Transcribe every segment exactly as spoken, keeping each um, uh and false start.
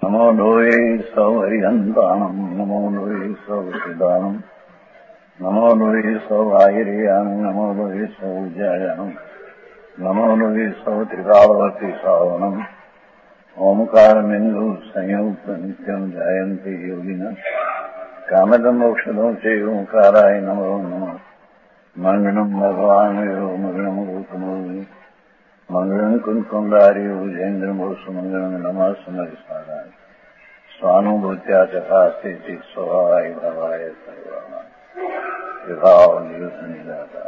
નમો લોહે સૌ હરિહંતાણમ નમો લોહે સૌ સિદ્ધાણમ નમો લોહે સૌ આયર્યામ નમો લોહે સૌ જયામ નમો લોહે સૌ ત્રિકાળવતી શ્રાવણમ ઓમકાર બિંદુ સંયુક્ત નિત્યમ જયંતી યોગિના કામદમ મોક્ષદો છે ઓંકારાય નમો નમઃ મંગળમ ભગવાન મંગળમ ગૌતમોની મંગળમ કુંકુંડારી ઉજેન્દ્રમોષ મંગળમ નમઃ સમરિસ્મરાય સ્વાનુભૂત્યા ચકાસ્તે ચિત સ્વભાવાય ભાવાય સર્વમાં વિભાવ નિયુત નિરાકાર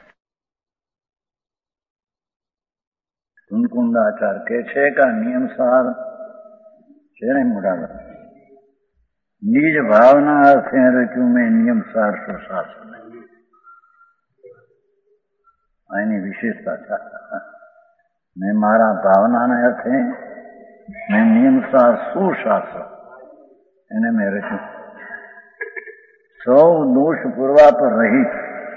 કુંકુંડાચાર કે છે કે નિયમસાર છે ને મોટા નિજ ભાવના અર્થે રચ્યું મેં નિયમસાર સુશાસન એની વિશેષતા છે. મેં મારા ભાવનાને અર્થે મેં નિયમસાર સુશાસન એને મેં રચ્યું. સૌ દોષ પૂર્વા પર રહિત,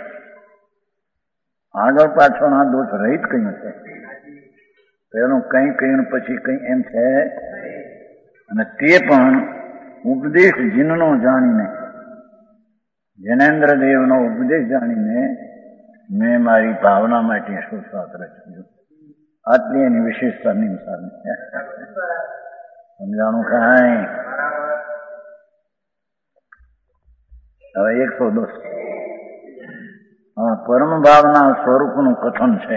આગળ પાછળના દોષ રહિત કહ્યું છે. પેલું કઈ કહ્યું પછી કઈ એમ છે. અને તે પણ ઉપદેશ જીનનો જાણીને, જૈનેન્દ્ર દેવનો ઉપદેશ જાણીને મેં મારી ભાવના માટે સુશાસ્ત્ર રચ્યું. આટલી એની વિશેષતા નિયમસારની સમજાણું કાંઈ. હવે એકસો દસ પરમ ભાવના સ્વરૂપનું કથન છે.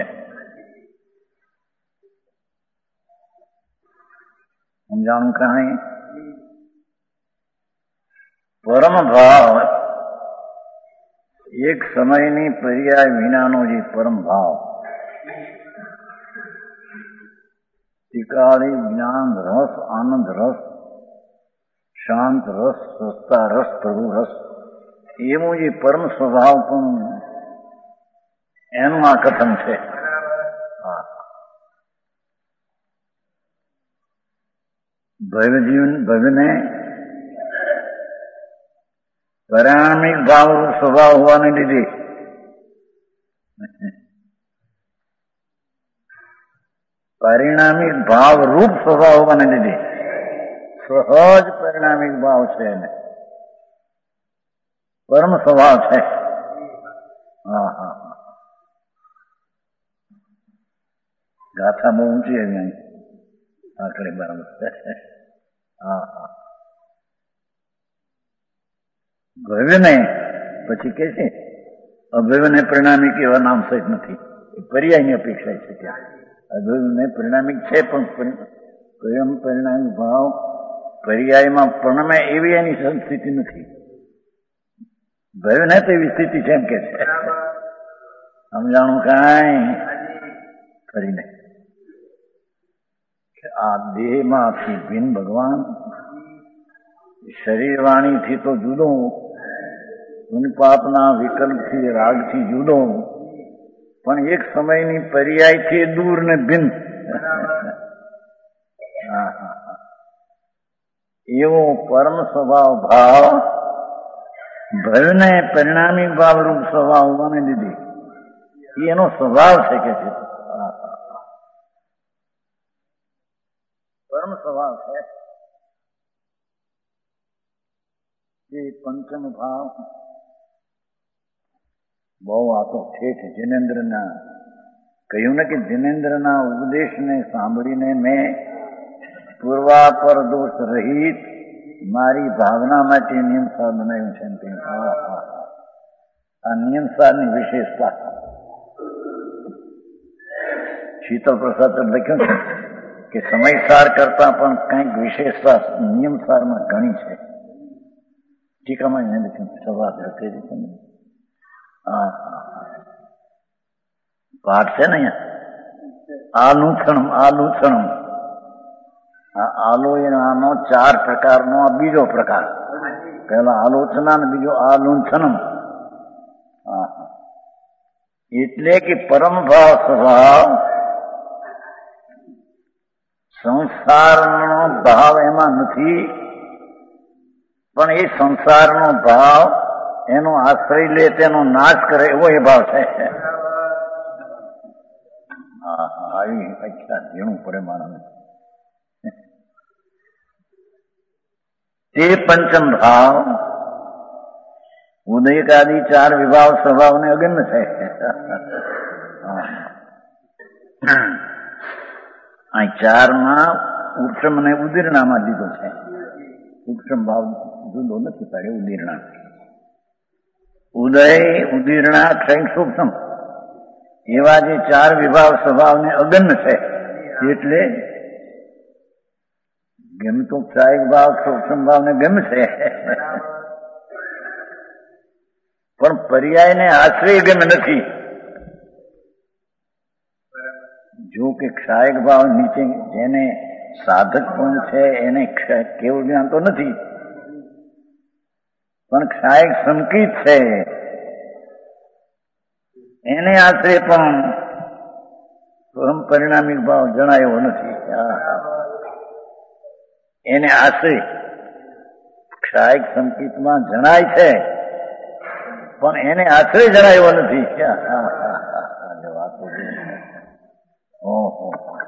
સમજાણું કાંઈ. પરમ ભાવ એક સમયની પર્યાય વિનાનો જે પરમ ભાવ, ત્રિકાળી જ્ઞાન રસ, આનંદ રસ, શાંત રસ, સ્વસ્થતા રસ, પ્રભુ રસ, એવું જે પરમ સ્વભાવ પણ એનું આ કથન છે. ભવજીવન ભવને પરિણામિક ભાવ સ્વભાવ હોવાને લીધે પરિણામિક ભાવ રૂપ સ્વભાવ હોવાને લીધે સહજ પરિણામિક ભાવ છે એને પરમ સ્વભાવ છે. હા હા હા ગાથા બહુ ઊંચી આવી અહીં આખરે બરાબર. હા હા ભવ્યને પછી કે છે અભવ્યને પરિણામિક એવા નામ સહિત નથી. એ પર્યાયની અપેક્ષા છે. ત્યાં અભવ્યને પરિણામિક છે પણ સ્વયં પરિણામિક ભાવ પર્યાયમાં પ્રણમે એવી એની સંસ્થિતિ નથી. ભવ્યને તો એવી સ્થિતિ છે એમ કે છે. સમજાણું કાંઈ કરીને આ દેહમાંથી ભિન્ન ભગવાન, શરીર વાણીથી તો જુદો, પાપના વિકલ્પથી રાગથી જુદો, પણ એક સમયની પર્યાયથી દૂર ને ભિન્ન. એવો પરમ સ્વભાવ ભાવ ભયને પરિણામિક ભાવ રૂપ સ્વભાવ હોવાને લીધે એનો સ્વભાવ છે કે છે પરમ સ્વભાવ છે. એ પંચમ ભાવ બહુ આ તો ઠેઠ જૈનેન્દ્રના કહ્યું ને કે જૈનેન્દ્રના ઉપદેશને સાંભળીને મેં પૂર્વાપર દોષ રહિત મારી ભાવના માટે નિયમસાર બનાવ્યું છે. આ નિયમસારની વિશેષતા શીતલ પ્રસાદ લખ્યું છે કે સમયસાર કરતા પણ કંઈક વિશેષતા નિયમસારમાં ઘણી છે. ટીકામાં એને લખ્યું સભા લખી દીધું. હા પાઠ છે ને અહીંયા આલુછણમ આલુછણમ. આ આલોચનાનો ચાર પ્રકારનો બીજો પ્રકાર. પહેલા આલોચના ને બીજો આલુંછનમ. એટલે કે પરમ ભાવ સ્વભાવ સંસારનો ભાવ એમાં નથી, પણ એ સંસારનો ભાવ એનો આશ્રય લે તેનો નાશ કરે એવો એ ભાવ છે. આવી અચ્છા ઝીણું પડે માણસ. તે પંચમ ભાવ ઉદયકાદી ચાર વિભાવ સ્વભાવને અગમ્ય છે. આ ચારમાં ઉત્તમ અને ઉદીર્ણામાં લીધો છે. ઉત્તમ ભાવ જુદો નથી પાડ્યો. ઉદીર્ણા ઉદય ઉદીર્ણા ક્ષય સૂક્ષ્મ એવા જે ચાર વિભાવ સ્વભાવને અગમ્ય છે એટલે ગમતું ક્ષાયક ભાવ સૂક્ષ્મ ભાવને ગમે છે પણ પર્યાયને આશ્રય ગમે નથી. જો કે ક્ષાયક ભાવ નીચે જેને સાધક પણ છે એને કેવું જ્ઞાન તો નથી પણ ક્ષાયક સંકિત છે એને આશ્રય પણ પરમ પરિણામિક ભાવ જણાયો નથી. એને આશ્રય ક્ષાયક સંકિતમાં જણાય છે પણ એને આશ્રય જણાયો નથી. ઓહો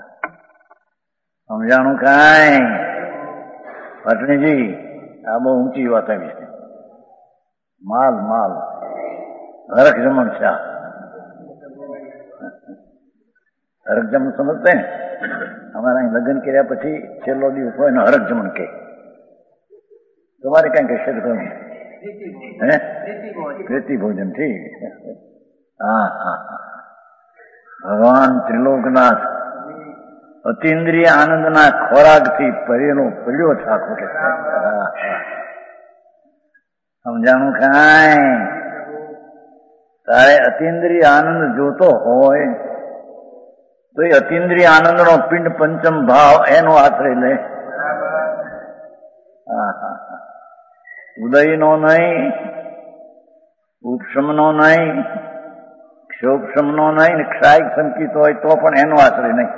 સમજાણું કાંઈ પટણીજી? આ બહુ ઊંચી વાત આવી છે. માલ માલ હરખ જમણ શા હરખ જમણ સમજતે ને? અમારા અહીં લગ્ન કર્યા પછી છેલ્લો દિવસ હોય ને હરખ જમણ કે તમારે કઈ કહેશે તો કહું હે પ્રીતિ ભોજન. ઠીક. હા હા હા ભગવાન ત્રિલોકનાથ અતિન્દ્રિય આનંદના ખોરાકથી પરેલો પડ્યો થાકો કે સમજાણું કાંઈ? તારે અતિન્દ્રિય આનંદ જોતો હોય તો એ અતિન્દ્રિય આનંદનો પિંડ પંચમ ભાવ એનો આશ્રય લે. ઉદયનો નહીં, ઉપશમનો નહીં, ક્ષોપશમનો નહીં, ક્ષાયક સંકિત હોય તો પણ એનો આશ્રય નહીં.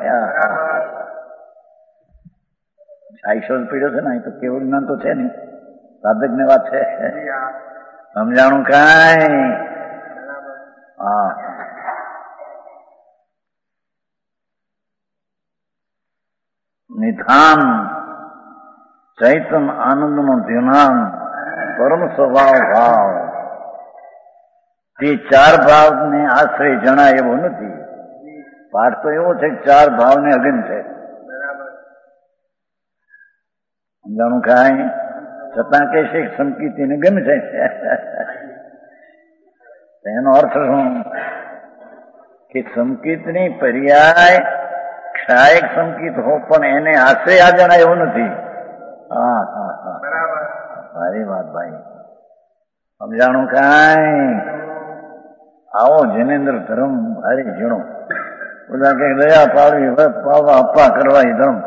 આઈશો પીડ્યો છે ને અહીં તો કેવું જ્ઞાન તો છે નહીં. સાધક ને વાત છે. સમજાણું કાંઈ? હા નિધાન ચૈતન આનંદનો ધ્યાન પરમ સ્વભાવ ભાવ તે ચાર ભાવને આશ્રય જણાય એવો નથી. પાઠ તો એવો છે કે ચાર ભાવને અગન છે. સમજાણું કાંઈ? છતાં કે છે સંકિતિને ગમે છે. એનો અર્થ શું કે સંકિતની પર્યાય ક્ષાયક સંકિત હો પણ એને આશ્રય આ જણાય એવું નથી. હા હા હા સારી વાત ભાઈ. સમજાણું કાંઈ? આવો જનેન્દ્ર ધર્મ ભારે ઝીણો. બધા કઈ દયા પાડવી પાવા અપ્પા કરવા એ ધર્મ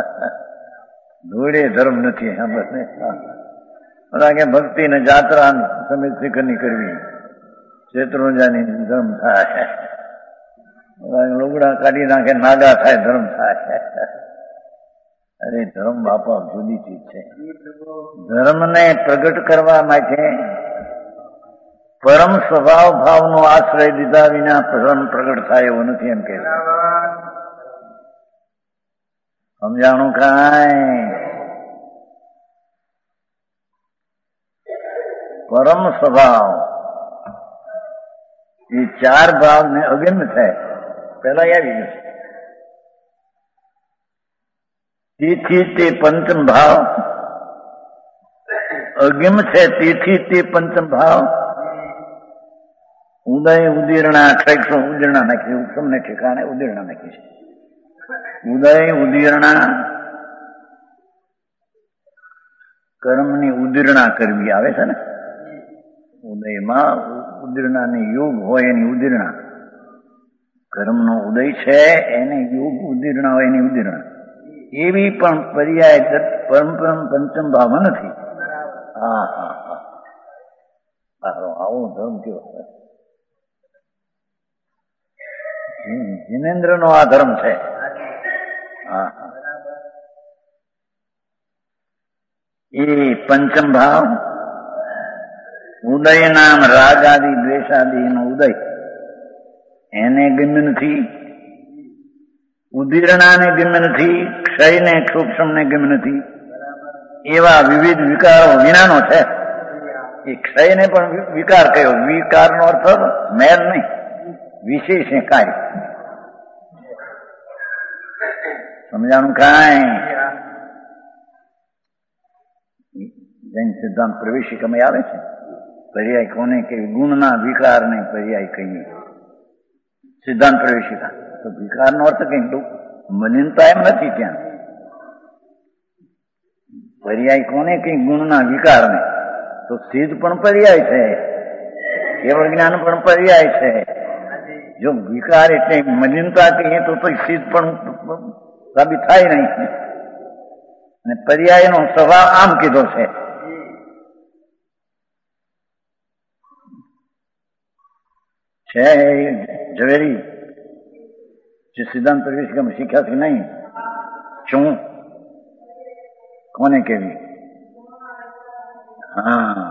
ધૂળે ધર્મ નથી. હા બસ બધા કે ભક્તિ ને જાત્રા સમિત શિખરની કરવી શેત્રુંજાની ધર્મ થાય. લુગડા કાઢી નાખે નાગા થાય ધર્મ થાય. અરે ધર્મ બાપા જુદી ચીજ છે. ધર્મને પ્રગટ કરવા માટે પરમ સ્વભાવ ભાવનો આશ્રય દીધા વિના ધર્મ પ્રગટ થાય એવો નથી એમ કે. સમજાણું કાંઈ? પરમ સ્વભાવ એ ચાર ભાવને અગમ્ય છે. પેલા આવી ગયું તેથી તે પંચમ ભાવ અગમ છે. તેથી તે પંચમ ભાવ ઉદય ઉદીર્ણા ક્ષય ઉદીર્ણા નાખી ઉત્તમને ઠેકાણે ઉદીર્ણા નાખી છે. ઉદય ઉદીર્ણા કર્મની ઉદીર્ણા કરવી આવે છે ને. ઉદયમાં ઉદીર્ણાની યોગ હોય એની ઉદીર્ણા. કર્મનો ઉદય છે એને યોગ ઉદીર્ણા હોય એની ઉદીર્ણા. એવી પણ પર્યાય પરમ પંચમ ભાવ નથી. હા હા હા આવો ધર્મ કેવો જિનેન્દ્ર નો આ ધર્મ છે. હા એ પંચમ ભાવ ઉદય નામ રાગ આદિ દ્વેષાદિ નો ઉદય એને ગમ્ય નથી. ઉદીર્ણા ને ગમ્ય નથી. ક્ષય ને સૂક્ષ્મ ને ગમ્ય નથી. એવા વિવિધ વિકારો વિનાનો છે. એ ક્ષયને પણ વિકાર કયો. વિકારનો અર્થ મેલ નહીં, વિશેષ કાર્ય. સમજાણું કાંઈ? જૈન સિદ્ધાંત પ્રવેશિકામાં આવે છે. પર્યાય કોને કે ગુણના વિકારને પર્યાય કહીએ. સિદ્ધાંત પ્રવેશિકા તો વિકારનો અર્થ કઈ મલિનતા એમ નથી. ત્યાં પર્યાય કોને કઈ ગુણના વિકારને, તો સિદ્ધ પણ પર્યાય છે, કેવળ જ્ઞાન પણ પર્યાય છે. જો વિકાર એટલે મલિનતા કહીએ તો સિદ્ધ પણ સાબિત થાય નહીં. અને પર્યાયનો સ્વભાવ આમ કીધો છે. છે ઝવેરી જે સિદ્ધાંત પ્રવેશિકામાં શીખ્યા છે નહીં, શું કોને કેવી? હા,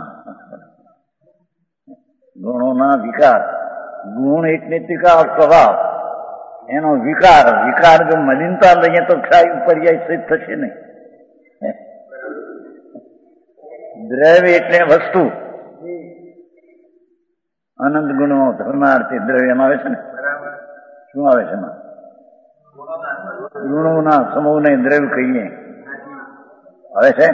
ગુણોના વિકાર. ગુણ એટલે ત્રિકાળ સ્વભાવ, એનો વિકાર. વિકાર જો મલિનતા લઈએ તો ક્ષય પર્યાય સિદ્ધ થશે નહીં. દ્રવ્ય એટલે વસ્તુ. અનંત ગુણો ધર્માર્થી દ્રવ્યમાં આવે છે ને. શું આવે છે એમાં? ગુણોના સમૂહને દ્રવ્ય કહીએ. આવે છે.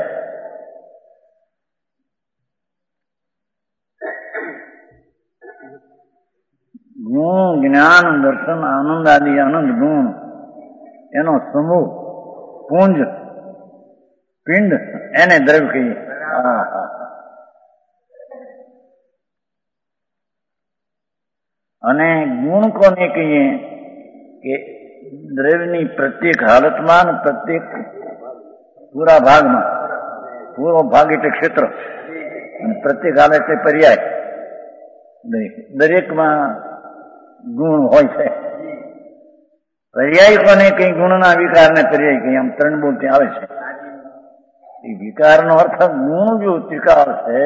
ગુણ, જ્ઞાન, દર્શન, આનંદ આદિ અનંત ગુણ, એનો સમૂહ, પુંજ, પિંડ, એને દ્રવ્ય કહીએ. હા હા. અને ગુણ કોને કહીએ કે દ્રવ્યની પ્રત્યેક હાલતમાં, પ્રત્યેક પૂરા ભાગમાં. પૂરો ભાગ એટલે ક્ષેત્ર, અને પ્રત્યેક હાલત એટલે પર્યાય. દરેકમાં ગુણ હોય છે. પર્યાય કોને કઈ ગુણના વિકારને પર્યાય કઈ, આમ ત્રણ બોલ ત્યાં આવે છે. એ વિકારનો અર્થ ગુણ જો ત્રિકાળ છે,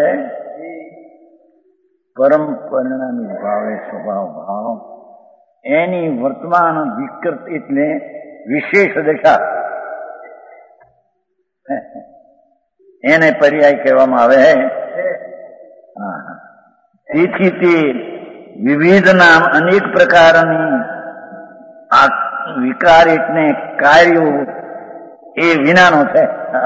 પરમ પરિણામી ભાવે સ્વભાવ ભાવ, એની વર્તમાન વિકૃત એટલે વિશેષ દશા, એને પર્યાય કહેવામાં આવે. તેથી તે વિવિધ નામ અનેક પ્રકારની આ વિકાર એટલે કાર્યો એ વિનાનો છે.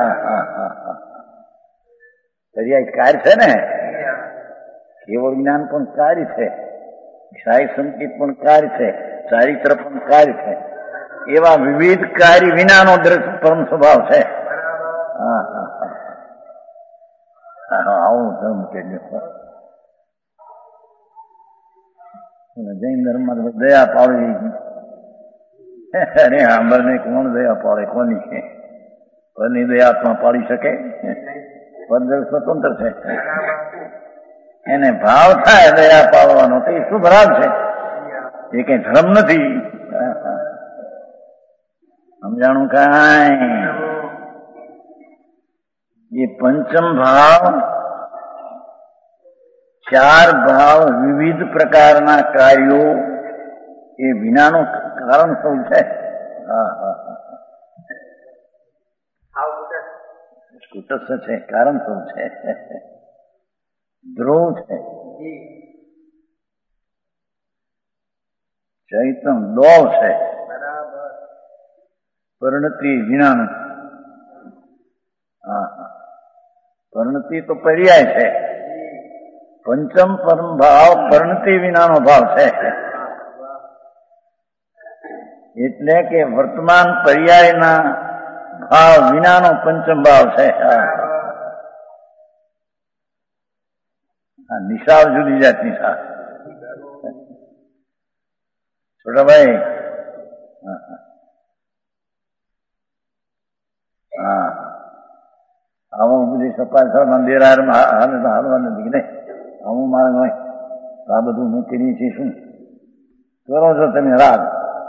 પર્યાય કાર્ય છે ને. કેવળ જ્ઞાન પણ કાર્ય છે, ક્ષય સંકેત પણ કાર્ય છે, ચારિત્ર પણ કાર્ય છે. એવા વિવિધ કાર્ય વિનાનો દ્રશ્ય પરમ સ્વભાવ છે. હા હા હા આવું ધર્મ કે જૈન ધર્મમાં દયા પાડવી. અરે સાંભળને કોણ દયા પાડે? કોની પરની દયાત્મા પાડી શકે? પદ સ્વતંત્ર છે. એને ભાવ થાય દયા પાડવાનો તો એ શુભ રાગ છે, એ કઈ ધર્મ નથી. સમજાણું કાંઈ? એ પંચમ ભાવ, ચાર ભાવ, વિવિધ પ્રકારના કાર્યો એ વિનાનું કારણ શું છે? હા હા સ્કૂટસ છે, કારણ શું છે? ધ્રુવ છે, ચૈતન દોવ છે, પરિણતિ વિનાનું. હા હા પરિણતિ તો પર્યાય છે. પંચમ પરમ ભાવ પરિણતિ વિનાનો ભાવ છે. એટલે કે વર્તમાન પર્યાયના ભાવ વિનાનો પંચમ ભાવ છે. હા નિશાળ જુદી જાતની સા છોટાભાઈ. હા આવું બધી સપાટ મંદિર હાલવા નથી નહીં. આવું મારે હોય આ બધું મૂકીને છે. શું કરો છો તમે? રાગ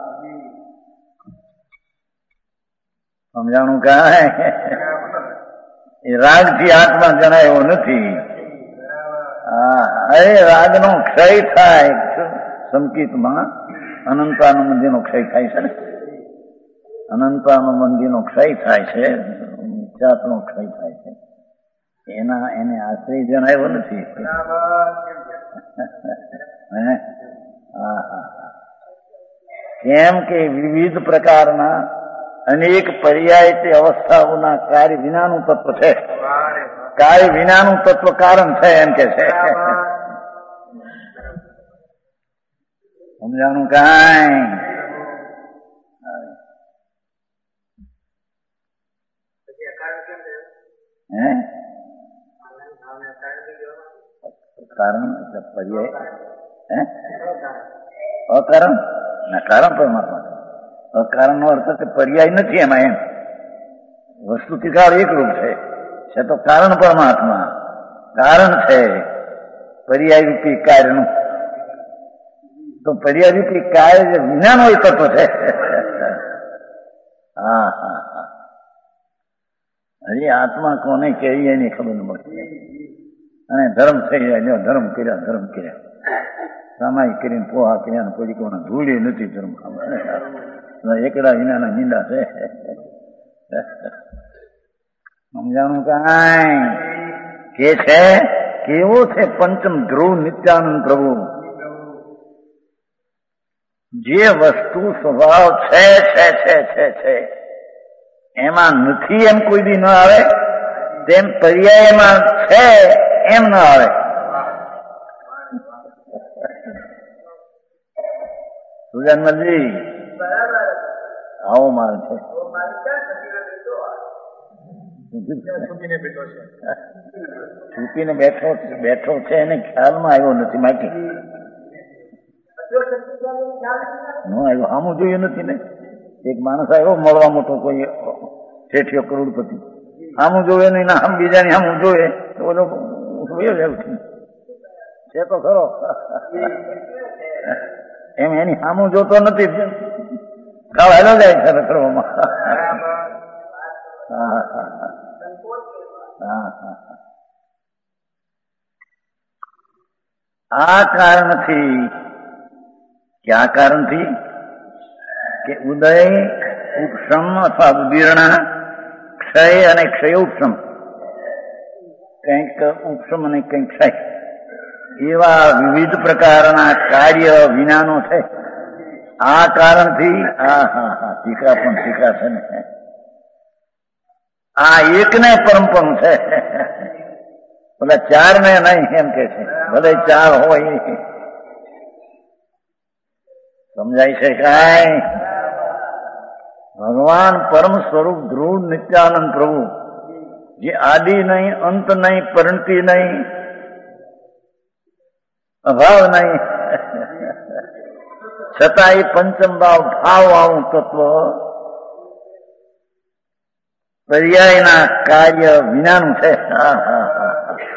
સમજાણું કાંઈ? એ રાગ થી આત્મા જણાય એવો નથી. હા અરે રાગનો ક્ષય થાય સંકેતમાં. અનંતાનુબંધીનો ક્ષય થાય છે ને. અનંતાનુબંધીનો ક્ષય થાય છે ઈચ્છાનો ક્ષય થાય છે એના એને આશ્રય જણાવ્યો નથી. કેમ કે વિવિધ પ્રકારના અનેક પર્યાય તે અવસ્થાઓના કાર્ય વિનાનું તત્વ છે. કાર્ય વિનાનું તત્વ કારણ છે એમ કે છે. સમજાણું કાંઈ? હે કારણ એટલે પર્યાય હે અકારણ ના કારણ પરમાત્મા. અકારણ નો અર્થ કે પર્યાય નથી એમાં. એમ વસ્તુથી કાળ એકરૂપ છે છે તો કારણ પરમાત્મા કારણ છે પર્યાય રૂપી કાર્યનું. તો પર્યાય રૂપી કાર્ય જે વિનાનો એ તત્વ છે. હા હા હા હજી આત્મા કોને કેવી એની ખબર ન પડતી. અને ધર્મ થઈ જાય, ધર્મ કર્યા ધર્મ કર્યા સામાયિક કરીને પોહા કર્યા પછી કોને ધૂળી નથી ધર્મ. એકડા વિનાના નિંદા છે. સમજાણું કાંઈ? કે છે કેવો છે પંચમ ધ્રુવ નિત્યાનંદ પ્રભુ. જે વસ્તુ સ્વભાવ છે છે છે છે છે એમાં નથી એમ કોઈ દી ન આવે, તેમ પર્યાયમાં છે એમ ન આવે. સુજાનમલજી આવો માલ છે. છૂપીને બેઠો બેઠો છે એને ખ્યાલમાં આવ્યો નથી. માહિતી ન આવ્યો, આમું જોયું નથી ને. એક માણસ આવ્યો મળવા મોટો કોઈ શેઠિયો કરોડપતિ, આમું જોવે નહીં ને આમ બીજાની આમું જોવે તો બધો છે તો ખરો. એમ એની સામું જોતો નથી, કાળ હેલો જાય છે કરવામાં. હા હા હા હા આ કારણથી, ક્યાં કારણથી કે ઉદય ઉપશમ અથવા ઉદીર્ણા, ક્ષય અને ક્ષય ઉપશમ, કંઈક ઉપશમ અને કંઈક ક્ષય, એવા વિવિધ પ્રકારના કાર્ય વિનાનો છે. આ કારણથી હા હા હા ટીકા પણ ટીકા છે ને. આ એકને પરમપણ છે, બધા ચાર ને નહીં એમ કે છે. ભલે ચાર હોય સમજાય છે કાંઈ? ભગવાન પરમ સ્વરૂપ ધ્રુવ નિત્યાનંદ પ્રભુ, જે આદિ નહીં, અંત નહીં, પરિણતિ નહીં, અભાવ નહીં, છતાં એ પંચમ ભાવ ભાવ વાળું તત્વ પર્યાયના કાર્ય વિનાનું છે. હા હા હા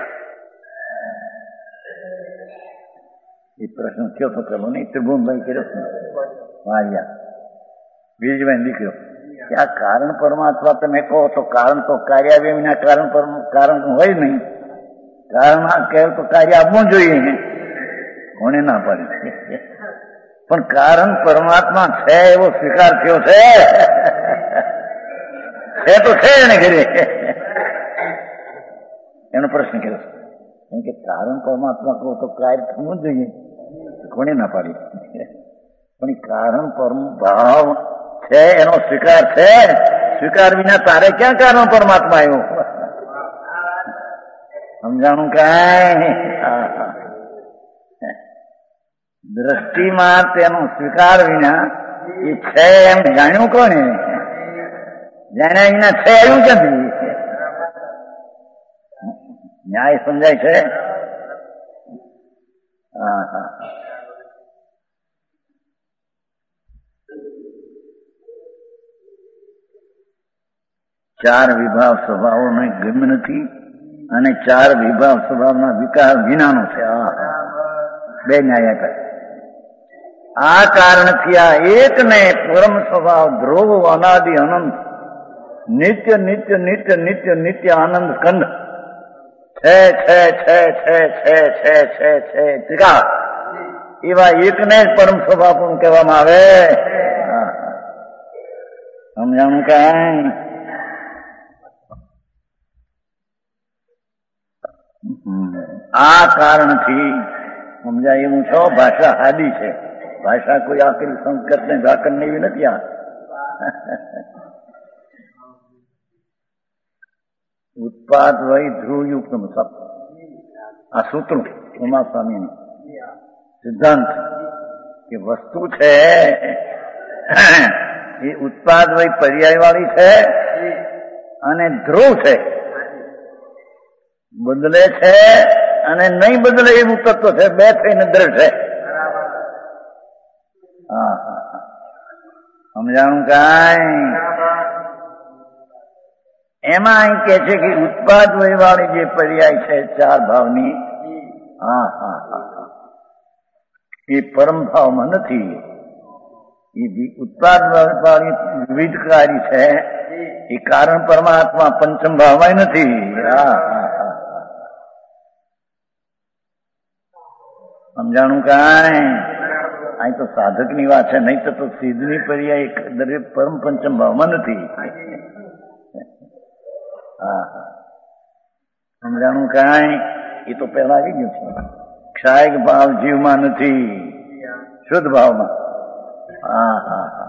એ પ્રશ્ન થયો તો પેલો નહીં, ત્રિભુવનભાઈ કર્યો વાળિયા વીરજીભાઈ દીકરો કે આ કારણ પરમાત્મા તમે કહો તો કારણ તો કાર્ય વિના કારણ પર કારણ હોય નહીં. કારણ કહે તો કાર્ય આપવું જોઈએ, કોને ના પાડી. પણ કારણ પરમાત્મા છે એવો સ્વીકાર થયો છે. છે તો છે એને ઘરે એનો પ્રશ્ન કર્યો. કેમ કે કારણ પરમાત્મા કહો તો કાર્ય થવું જોઈએ, કોને ના પાડી. પણ કારણ પરમ ભાવ છે એનો સ્વીકાર છે. સ્વીકાર વિના તારે ક્યાં કારણ પરમાત્મા આવ્યો? સમજાણું કાંઈ? દ્રષ્ટિમાં તેનો સ્વીકાર વિના એ છે એમ જાણ્યું કોને? જાણ્યા વિના છે આવ્યું ક્યાંથી? ન્યાય સમજાય છે? હા હા ચાર વિભાવ સ્વભાવોનો ગમ્ય નથી અને ચાર વિભાવ સ્વભાવના વિકાર વિનાનો છે. બે ન્યાય આપ્યા. આ કારણથી આ એક ને પરમ સ્વભાવ ધ્રુવ અનાદિ અનંત નિત્ય નિત્ય નિત્ય નિત્ય નિત્ય આનંદ સ્કંદ છે છે છે છે છે છે છે છે ત્રિકા એવા એકને જ પરમ સ્વભાવ પણ કહેવામાં આવે. સમજાણું કાંઈ? આ કારણથી સમજાય એવું છો. ભાષા હાદી છે. ભાષા કોઈ આખરી સંસ્કૃત ને વ્યાકરણ એવી નથી. આ ઉત્પાદ વય ધ્રુવયુક્ત સપ આ સૂત્ર ઉમા સ્વામીનું સિદ્ધાંત કે વસ્તુ છે એ ઉત્પાદ વય પર્યાય વાળી છે અને ધ્રુવ છે, બદલે છે અને નહીં બદલે એવું તત્વ છે. બે થઈને દ્રઢ છે. હા હા સમજાણું કાંઈ? એમાં અહીં કે છે કે ઉત્પાદ વય વાળી જે પર્યાય છે ચાર ભાવની, હા હા હા એ પરમ ભાવમાં નથી. એ ઉત્પાદ વાળી વિવિધકારી છે. એ કારણ પરમાત્મા પંચમ ભાવમાં નથી. હા હા હા સમજાણું કાંઈ? અહીં તો સાધક ની વાત છે, નહીં તો સિદ્ધની પર્યાય દરેક પરમ પંચમ ભાવમાં નથી. હા હા સમજાણું કાંઈ? એ તો પહેલા આવી ગયું છે. ક્ષાયક ભાવ જીવમાં નથી, શુદ્ધ ભાવમાં. હા હા હા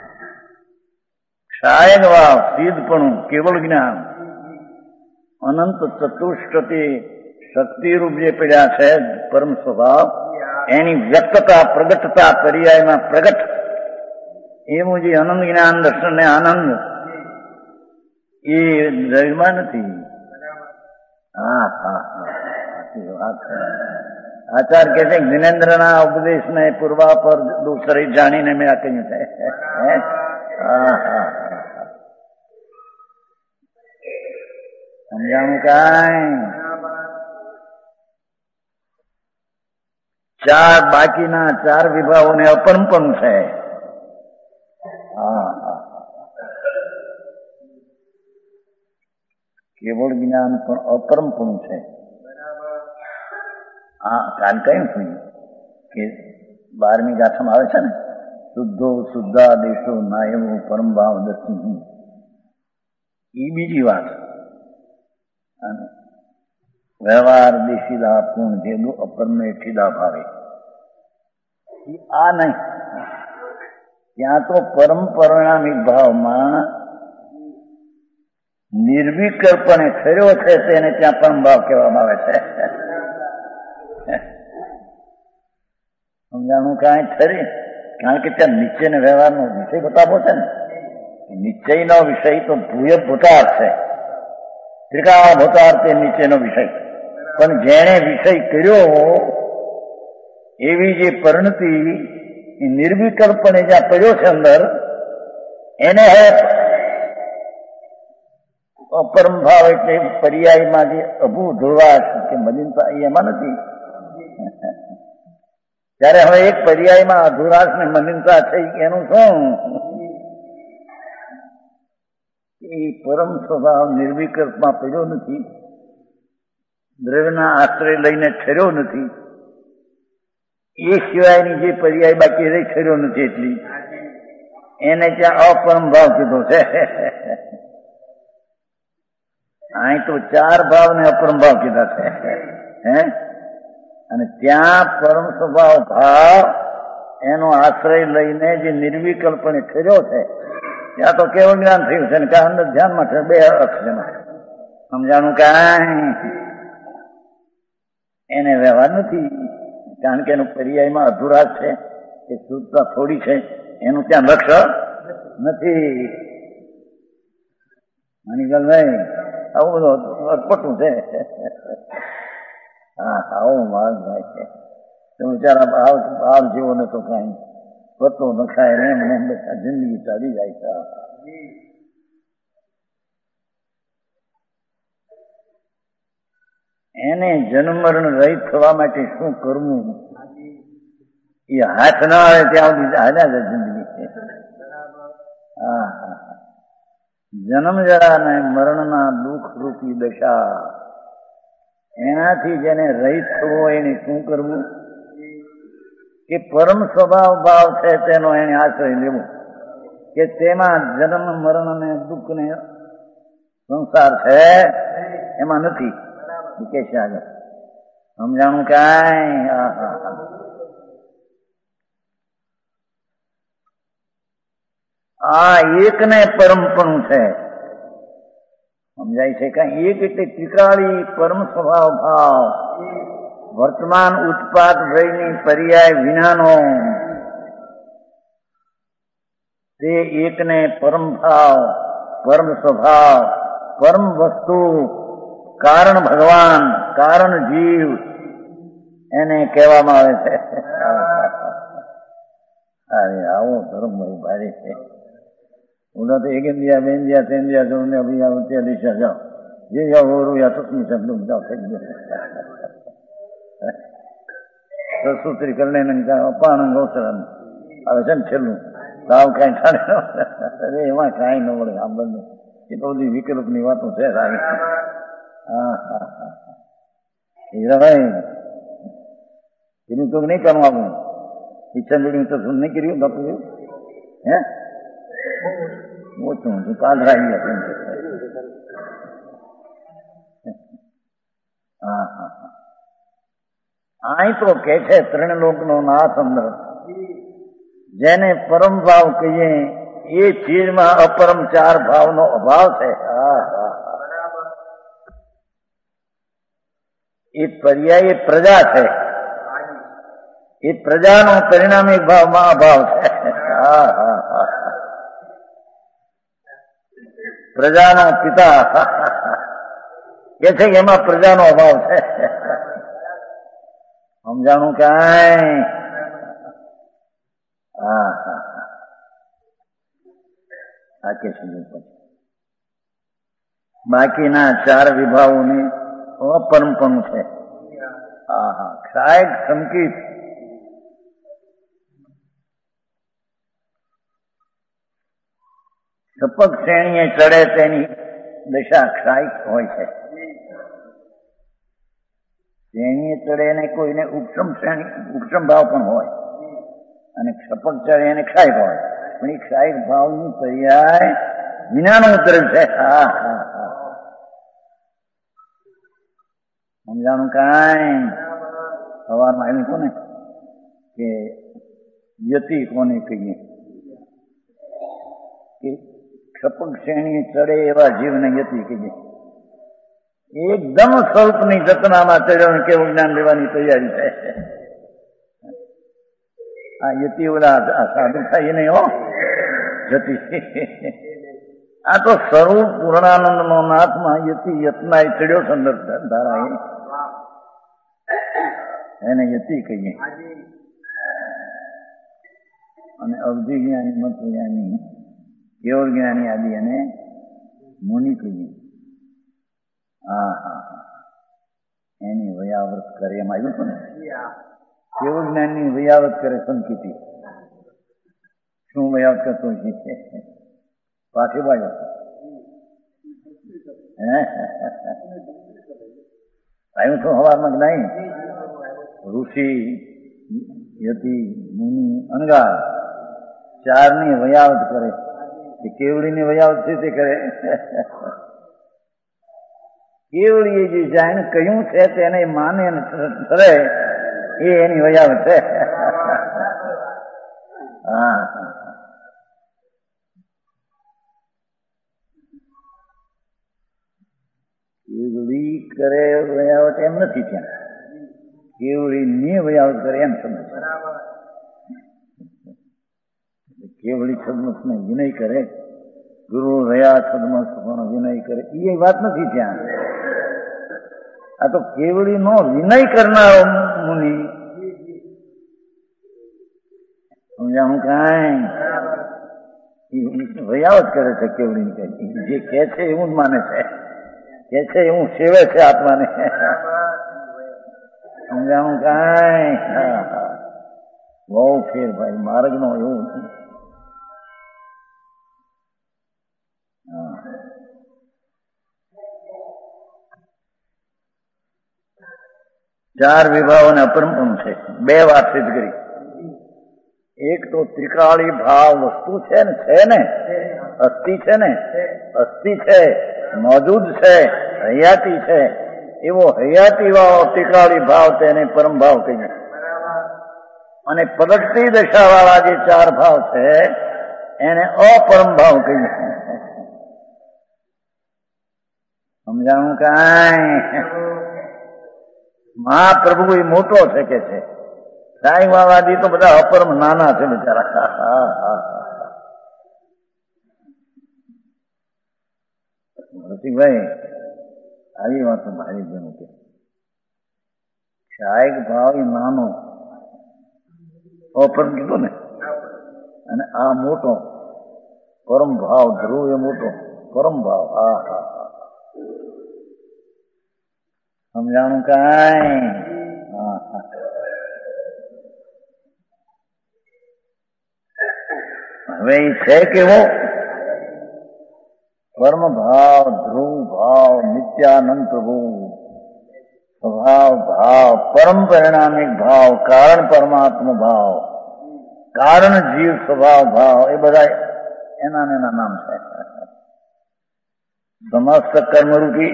ક્ષાયક ભાવ સિદ્ધપણું કેવળ જ્ઞાન અનંત ચતુષ્ટતિ શક્તિરૂપ જે પડ્યા છે પરમ સ્વભાવ, એની વ્યક્તતા પ્રગટતા પર્યાયમાં પ્રગટ એવું જે અનંત જ્ઞાન દર્શન ને આનંદ એ દ્રવ્યમાં નથી. હા હા હા આચાર કે છે જ્ઞાનેન્દ્રના ઉપદેશ ને પૂર્વા પર દૂસરી જાણીને મેં આ કહ્યું છે. હા હા સમજાણું કાંઈ? ચાર બાકીના ચાર વિભાગોને અપરંપણ છે. હા હા કેવળ જ્ઞાન પણ અપરંપણ છે. હા કાલ કહ્યું છું કે બારમી ગાથામાં આવે છે ને, શુદ્ધો શુદ્ધા દેશો નાયવો પરમ ભાવ દર્શન. એ બીજી વાત. અને વ્યવહાર દેશીદા પૂર્ણ જેનું અપરને ઠીદા ભાવે આ નહીં. ત્યાં તો પરમ પરિણામી ભાવમાં નિર્વિકલ્પણે ખર્યો છે તેને ત્યાં પરમ ભાવ કહેવામાં આવે છે. સમજાણું કાંઈ ખરી? કારણ કે ત્યાં નિશ્ચયને વ્યવહારનો વિષય બતાવો છે ને. નિશ્ચયનો વિષય તો ભૂય ભૂતાર છે. ત્રિકાળ ભૂતાર તે નીચેનો વિષય. પણ જેણે વિષય કર્યો એવી જે પરિણતિ નિર્વિકલ્પણે જ્યાં પડ્યો છે અંદર, એને અપરમ ભાવ એટલે પર્યાયમાં જે અભૂ ધ્રુવાશ કે મલિનતા એમાં નથી. ત્યારે હવે એક પર્યાયમાં અધુરાશ ને મલિનતા થઈ એનું શું? એ પરમ સ્વભાવ નિર્વિકલ્પમાં પડ્યો નથી, દ્રવ્યના આશ્રય લઈને ઠર્યો નથી. એ સિવાયની જે પર્યાય બાકી રહી ઠર્યો નથી એટલી, એને ત્યાં અપરમ ભાવ કીધો છે. અહીં તો ચાર ભાવ ને અપરમ ભાવ કીધા છે. હે અને ત્યાં પરમ સ્વભાવ ભાવ એનો આશ્રય લઈને જે નિર્વિકલ્પણે ઠર્યો છે, ત્યાં તો કેવું જ્ઞાન થયું છે ને કે અંદર ધ્યાનમાં છે બે અક્ષરમાં. સમજાણું કાંઈ? એને વ્યવહાર નથી. કારણ કે એનો પર્યાયમાં અધુરાશ છે, એ શુદ્ધતા થોડી છે, એનું ત્યાં લક્ષ્ય નથી. માની ગલ નહીં, આવું બધું અટપટું છે. હા આવું માર્ગ ભાઈ છે. તો બિચારા ભાવ ભાવ જેવો ને તો કઈ પતો ન ખાય ને એમને બધા જિંદગી ચાલી જાય છે. એને જન્મ મરણ રહિત થવા માટે શું કરવું એ હાથ ના આવે ત્યાં સુધી હાલ્યા જાય જિંદગી છે. હા હા જન્મ જરા ને મરણના દુઃખ રૂપી દશા, એનાથી જેને રહિત થવો એને શું કરવું? કે પરમ સ્વભાવ ભાવ છે તેનો એને આશ્રય લેવો, કે તેમાં જન્મ મરણ અને દુઃખ ને સંસાર છે એમાં નથી. કે છે આગળ સમજાણું કાંઈ? આ એક ને પરમપણું છે. સમજાય છે કાંઈ? એક એટલે ત્રિકાળી પરમ સ્વભાવ ભાવ, વર્તમાન ઉત્પાદ ભયની પર્યાય વિનાનો તે એકને પરમ ભાવ, પરમ સ્વભાવ, પરમ વસ્તુ, કારણ ભગવાન, કારણ જીવ એને કહેવામાં આવે છે. અરે આવો ધર્મ ભાઈ ભારી છે. उन्हें तो एक दिया बेन दिया तीन दिया जो उन्हें अभी यहाँ उठे दिशा जाओ ये या हो रू या तो तुम सब लोग जाओ फेंक दो तो सूत्री करने नंगा पान गौसरन अब ऐसा चलूं गाँव कहीं ठाणे अरे वहाँ कहीं न बोले हम बंद ये तो दी विकल्प नहीं बातों से आगे हाँ हाँ हाँ इधर भाई इन्हें तो नहीं करवा हूँ इच्छा मेरी तो सुनने के लिए बापू हैं वो तो काल रही है हाँ हाँ हाँ आई तो के छे त्रण लोक नो नाथ अंदर जेने परम भाव कहिए ये चीज में अपरम चार भाव नो अभाव है। हाँ हाँ ये पर्याय प्रजा है, ये प्रजा नो परिणामी भाव में अभाव है। हाँ हाँ हाँ પ્રજાનો પિતા કે છે કે એમાં પ્રજાનો અભાવ છે. સમજાણું કાંઈ? હા હા હા આ કે છે પછી બાકીના ચાર વિભાગોને અપરમપણું છે. હા હા ક્ષાયક સંકિત સપક શ્રેણીએ ચડે તેની દશા ક્ષાયિક હોય છે. શ્રેણીએ ચડે એને કોઈને ઉપસમ શ્રેણી ઉપસમ ભાવ પણ હોય અને સપક ચડે એને ક્ષાયિક હોય, પણ એ ક્ષાયિક ભાવની પર્યાય વિનાનો ઉતરે છે. હા હા હા સમજાણું કાંઈ? સવારમાં આવ્યું હતું ને કે યતિ કોને કહીએ કે સપક શ્રેણી ચડે એવા જીવને યતિ કહીએ. એકદમ સ્વલ્પની જતનામાં ચડ્યો કેવું જ્ઞાન લેવાની તૈયારી થાય. આ યતિ ઓલા સાધુ થાય નહીં હો જતિ. આ તો સ્વરૂપ પૂર્ણાનંદ નો નાથમાં યતિ યત્નાય ચડ્યો સંદર્ભ ધારાએ એને યતિ કહીએ. અને અવધિ જ્ઞાની મત જ્ઞાની કેવળ જ્ઞાની આદિ અને મુનિ કહીએ. હા હા હા એની વયાવૃત કરે એમ આવ્યું હતું ને. કેવળ જ્ઞાનની વયાવત કરે સંકિતિ. શું વયાવત કરતો છે? પાછી બાજુ હે આવ્યું તો હવારમાં નહીં. ઋષિ યતિ મુનિ અનગા ચારની વયાવત કરે. કેવડીની વયાવત છે તે કરે. કેવડીએ જે જાણ કહ્યું છે તેને માને કરે એ એની વયાવત છે. હા કેવડી કરે વયાવત એમ નથી. ત્યાં કેવડી ની વયાવત કરે એમ સમજ. કેવડી છદમસ ને વિનય કરે, ગુરુ રહ્યા છદમસ નો વિનય કરે એ વાત નથી ત્યાં. આ તો કેવડી નો વિનય કરનારો મુનિ. સમજાણું કાંઈ? વયાવત કરે છે કેવડી જે કે છે એવું જ માને છે, કે છે એવું સેવે છે આત્માને. સમજાણું કાંઈ? હા હા બહુ ફેર ભાઈ માર્ગ નો એવું. ચાર વિભાગોને અપરંપણ છે. બે વાત સિદ્ધ કરી. એક તો ત્રિકાળી ભાવ વસ્તુ છે ને, છે ને અસ્થિ છે ને, અસ્થિ છે, મોજૂદ છે, હયાતી છે, એવો હયાતી વાળો ટીકાળી ભાવ તેને પરમ ભાવ કહીએ. અને પલટતી દશા વાળા જે ચાર ભાવ છે એને અપરમ ભાવ કહીએ. સમજાણું કાંઈ? મહાપ્રભુ એ મોટો છે કે છે, સાંઈ બાબાજી તો બધા અપરમ નાના છે બિચારા. રસિકભાઈ આવી વાતો મારી જેમ કે સાહિક ભાવ એ નાનો અપરમ કીધું ને, અને આ મોટો પરમ ભાવ ધ્રુવ એ મોટો પરમ ભાવ. હા હા હા સમજાણું કાંઈ? હા હા હવે એ છે કેવો પરમ ભાવ, ધ્રુવ ભાવ, નિત્યાનંદ પ્રભુ સ્વભાવ ભાવ, પરમ પરિણામિક ભાવ, કારણ પરમાત્મા ભાવ, કારણ જીવ સ્વભાવ ભાવ, એ બધા એના એના નામ છે. સમસ્ત કર્મરૂપી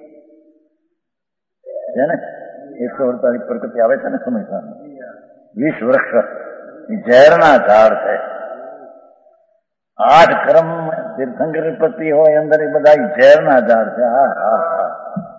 છે ને એકસો અડતાલીસ પ્રકૃતિ આવે છે ને સમય વીસ વૃક્ષ ઝેરના ઝાડ છે. આઠ કર્મ તીર્થંકર પતિ હોય અંદર એ બધા ઝેરના ઝાડ છે. હા હા હા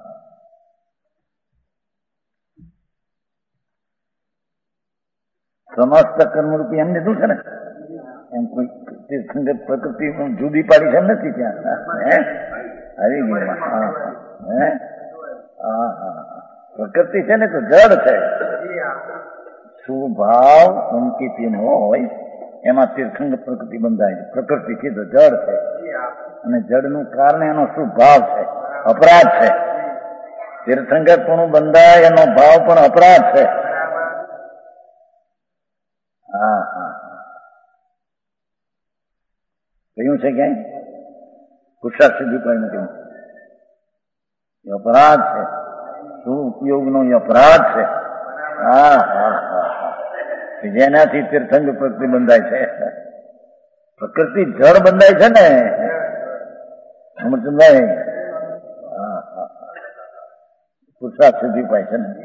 સમસ્ત કર્મરૂપી એમ લીધું છે ને, એમ કોઈ તીર્થંકર પ્રકૃતિ જુદી પાડી છે એમ નથી ત્યાં. હે હરી ગીરમાં હા હે હા હા પ્રકૃતિ છે ને તો જડ છે. સુભાવ સંકેતી નો હોય એમાં તીર્થંકર પ્રકૃતિ બંધાય. પ્રકૃતિ છે તો જડ છે, અને જડનું કારણ એનો સુભાવ છે, અપરાધ છે. તીર્થંકર પણ બંધાય એનો ભાવ પણ અપરાધ છે. હા હા કહ્યું છે ક્યાંય પુરુષાર્થ સિદ્ધિ કોઈ નથી. અપરાધ છે, શું ઉપયોગનો અપરાધ છે. હા હા હા જેનાથી તીર્થંકર પ્રકૃતિ બંધાય છે. પ્રકૃતિ જળ બંધાય છે ને અમરચંદભાઈ. હા હા પુરુષાર્થ સિદ્ધિ પાય છે ને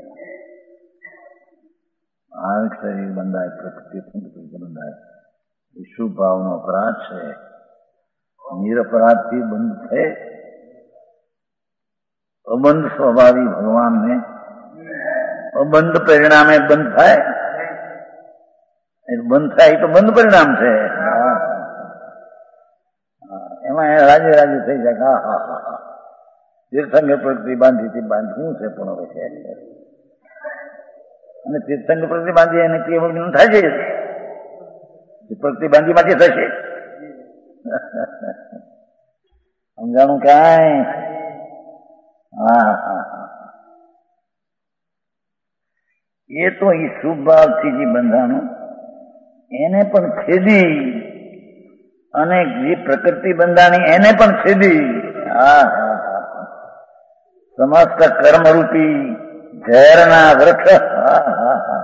આ શરીર બંધાય, પ્રકૃતિ બંધાય. એ શુભ ભાવનો અપરાધ છે. નિરપરાધથી બંધ છે. અબંધ સ્વભાવી ભગવાનને અબંધ પરિણામે બંધ થાય. બંધ થાય તો બંધ પરિણામ છે. એમાં રાજે રાજે થઈ જાય. હા હા હા હા તીર્થંકર પ્રકૃતિ બાંધી બાંધવું છે પણ હવે છે. અને તીર્થંકર પ્રકૃતિ બાંધી એને કેવળ જ્ઞાન થાય છે. પ્રકૃતિ બાંધી માંથી થશે. સમજાણું કાંઈ? હા હા હા એ તો એ શુભ ભાવથી જે બંધાણું એને પણ છેદી, અને જે પ્રકૃતિ બંધાણી એને પણ છેદી. હા હા હા સમસ્ત કર્મરૂપી ઝેરના વૃક્ષ. હા હા હા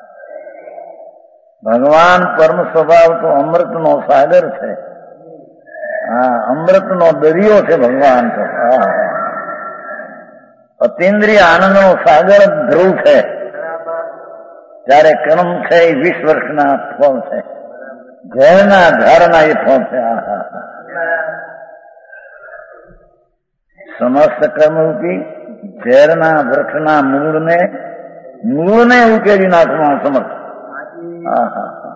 ભગવાન પરમ સ્વભાવ તો અમૃતનો સાગર છે. હા અમૃતનો દરિયો છે ભગવાન તો. હા અતિન્દ્રિય આનંદનો સાગર ધ્રુવ છે. ત્યારે કર્મ છે એ વીસ વર્ષના ફળ છે. ઝેરના ઝાડના એ ફળ છે. હા હા સમસ્ત કર્મરૂપી ઝેરના વૃક્ષના મૂળને મૂળને ઉકેલી નાખવાનું સમર્થ. હા હા હા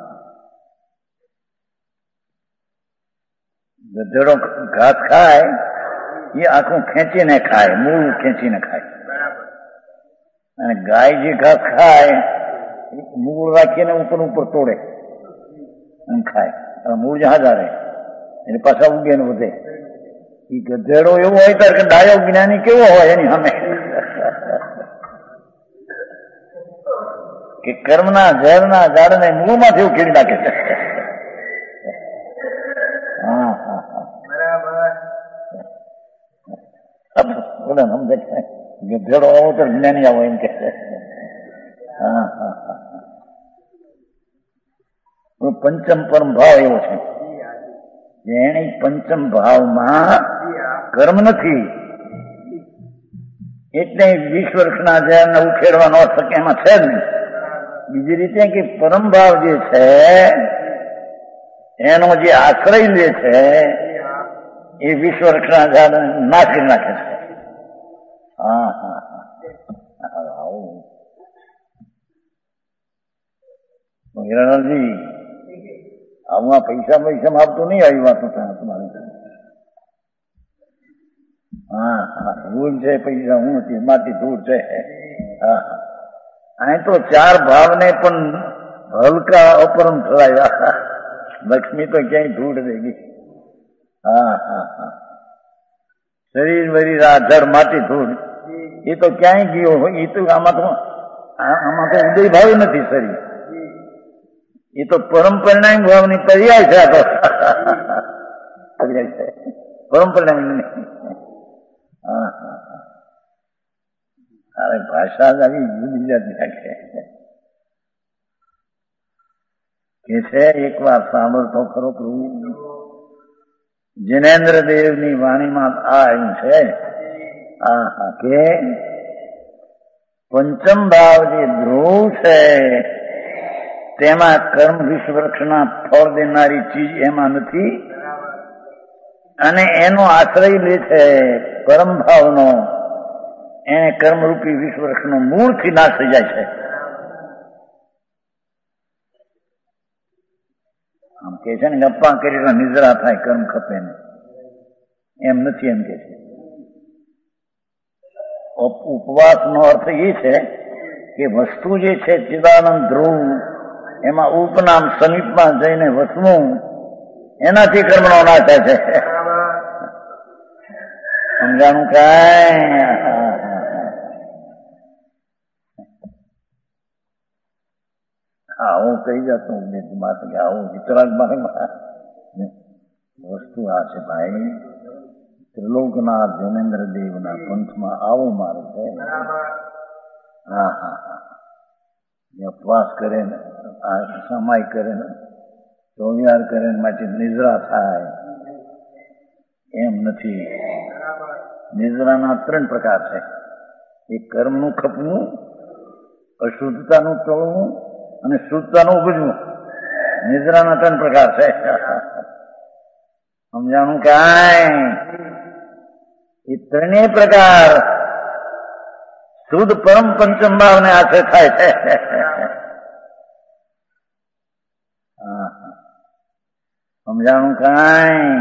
ગધેડો ઘાસ ખાય એ આખું ખેંચીને ખાય, મૂળ ખેંચીને ખાય. અને ગાય જે ઘાસ ખાય મૂળ રાખીને ઉપર ઉપર તોડે એમ ખાય. મૂળ જહાજા રહે એટલે પાછા ઉગે ને વધે. એ ગધેડો એવો હોય ત્યારે કે ડાયો જ્ઞાની કેવો હોય એની સામે કે કર્મના ઝેરના ઝાડને મૂળમાંથી ઉખેડી નાખે છે. હા હા હા બરાબર સમજે છે. ગધેડો આવો તો જ્ઞાની આવો એમ કે છે. હા હા હા પંચમ પરમ ભાવ એવો છે જેને પંચમ ભાવમાં કર્મ નથી એટલે વીસ વર્ષના ઝેરને ઉખેડવાનો અર્થ એમાં છે જ નહીં. બીજી રીતે કે પરમભાવ જે છે એનો જે આશ્રય લે છે એ વીસ વર્ષના ઝાડ નાખી નાખે છે. હા હા હા આવું હિરાલાલજી આવું પૈસા પૈસા આપતું નહીં આવી વાતો તમારી. હા હા ધૂળ છે પૈસા હું હતી માટી ધૂળ છે. હા અહીં તો ચાર ભાવને પણ હલકા અપરમ થવાયા. લક્ષ્મી તો ક્યાંય ધૂળ રહી ગઈ. હા હા હા શરીર વરીર આ જળ માટી ધૂળ એ તો ક્યાંય ગયો હોય. એ તો આમાં તો આમાં તો ઉદય ભાવ નથી શરીર. એ તો પરમ પરિણામ ભાવની પર્યાય છે. આ તો પર્યાય છે પરમ પરિણામ નહીં. હા હા અરે ભાષા જ આવી જુદી જાતની રાખે કે છે. એક વાર સાંભળતો ખરો પ્રભુ જિનેન્દ્ર દેવની વાણીમાં આ આવ્યું છે. હા હા કે પંચમ ભાવ જે ધ્રુવ છે તેમાં કર્મ વિષ વૃક્ષના ફળ દેનારી ચીજ એમાં નથી અને એનો આશ્રય લે છે પરમ ભાવનો. એને કર્મરૂપી વિષ વૃક્ષનો મૂળથી નાશ થઈ જાય છે. આમ કે છે ને ગપ્પા કરી નિદ્રા થાય કર્મ ખપે ને એમ નથી. એમ કે છે ઉપવાસનો અર્થ એ છે કે વસ્તુ જે છે ચિદાનંદ ધ્રુવ એમાં ઉપનામ સમીપમાં જઈને વસવું એનાથી કર્મનો નાશ થાય છે. સમજાણું કાંઈ? હા હું કહી જતો માથે કે આવું વિતરાગમાં વસ્તુ આ છે ભાઈ. ત્રિલોકના જૈનેન્દ્ર દેવના પંથમાં આવું મારે છે. હા હા હા ઉપવાસ કરે ને આ સમાય કરે ને ચોવિયાર કરે ને માટે નિદ્રા થાય એમ નથી. નિદ્રાના ત્રણ પ્રકાર છે. એક કર્મનું ખપવું, અશુદ્ધતાનું ટળવું અને શુદ્ધતાનું ઉપજવું. નિદ્રાના ત્રણ પ્રકાર છે. સમજાણું કાંઈ? એ ત્રણેય પ્રકાર શુદ્ધ પરમ પંચમ ભાવને આશ્રય થાય છે. સમજાણું કાંઈ?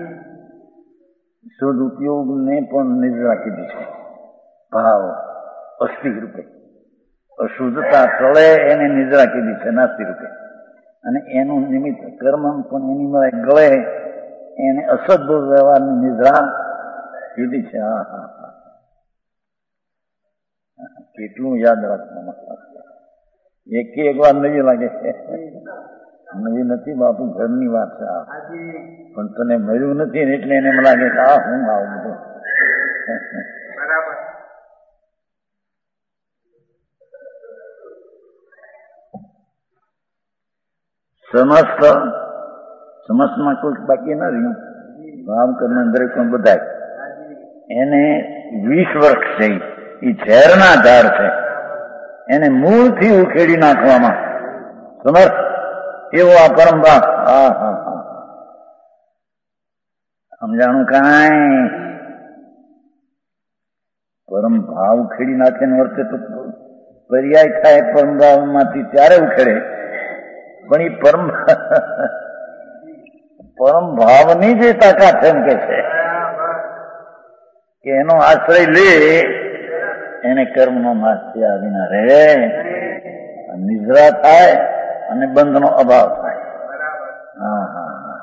શુદ્ધ ઉપયોગને પણ નિદ્રા કીધી છે. ભાવ અસ્થિ રૂપે. અશુદ્ધતા ટળે એને નિદ્રા કીધી છે નાસ્તિ રૂપે. અને એનું નિમિત્ત કર્મ પણ એની મળે ગળે એને અસદ વ્યવહારની નિદ્રા કીધી છે. હા હા હા કેટલું યાદ રાખવાનું. એક એક વાર નવી લાગે છે. નવી નથી બાપુ, ઘરની વાત છે આ. પણ તને મળ્યું નથી ને એટલે એને એમ લાગે કે આ હું આવું બધું. સમસ્ત સમસ્તમાં કોઈ બાકી ન રહ્યું. ભાવ કર્મ દરેક પણ બધા એને વીસ વર્ષ છે. એ ઝેરના ઝાડ છે. એને મૂળથી ઉખેડી નાખવામાં સમર્થ એવો આ પરમ ભાવ. હા હા હા સમજાણું કાંઈ? પરમ ભાવ ઉખેડી નાખે ને વર્તે તો પર્યાય થાય પરમ ભાવમાંથી ત્યારે ઉખેડે. પણ એ પરમ પરમ ભાવની જે તાકાત એમ કે છે કે એનો આશ્રય લે એને કર્મનો નાશ થયા વિના રહે, નિદ્રા થાય અને બંધનો અભાવ થાય. હા હા હા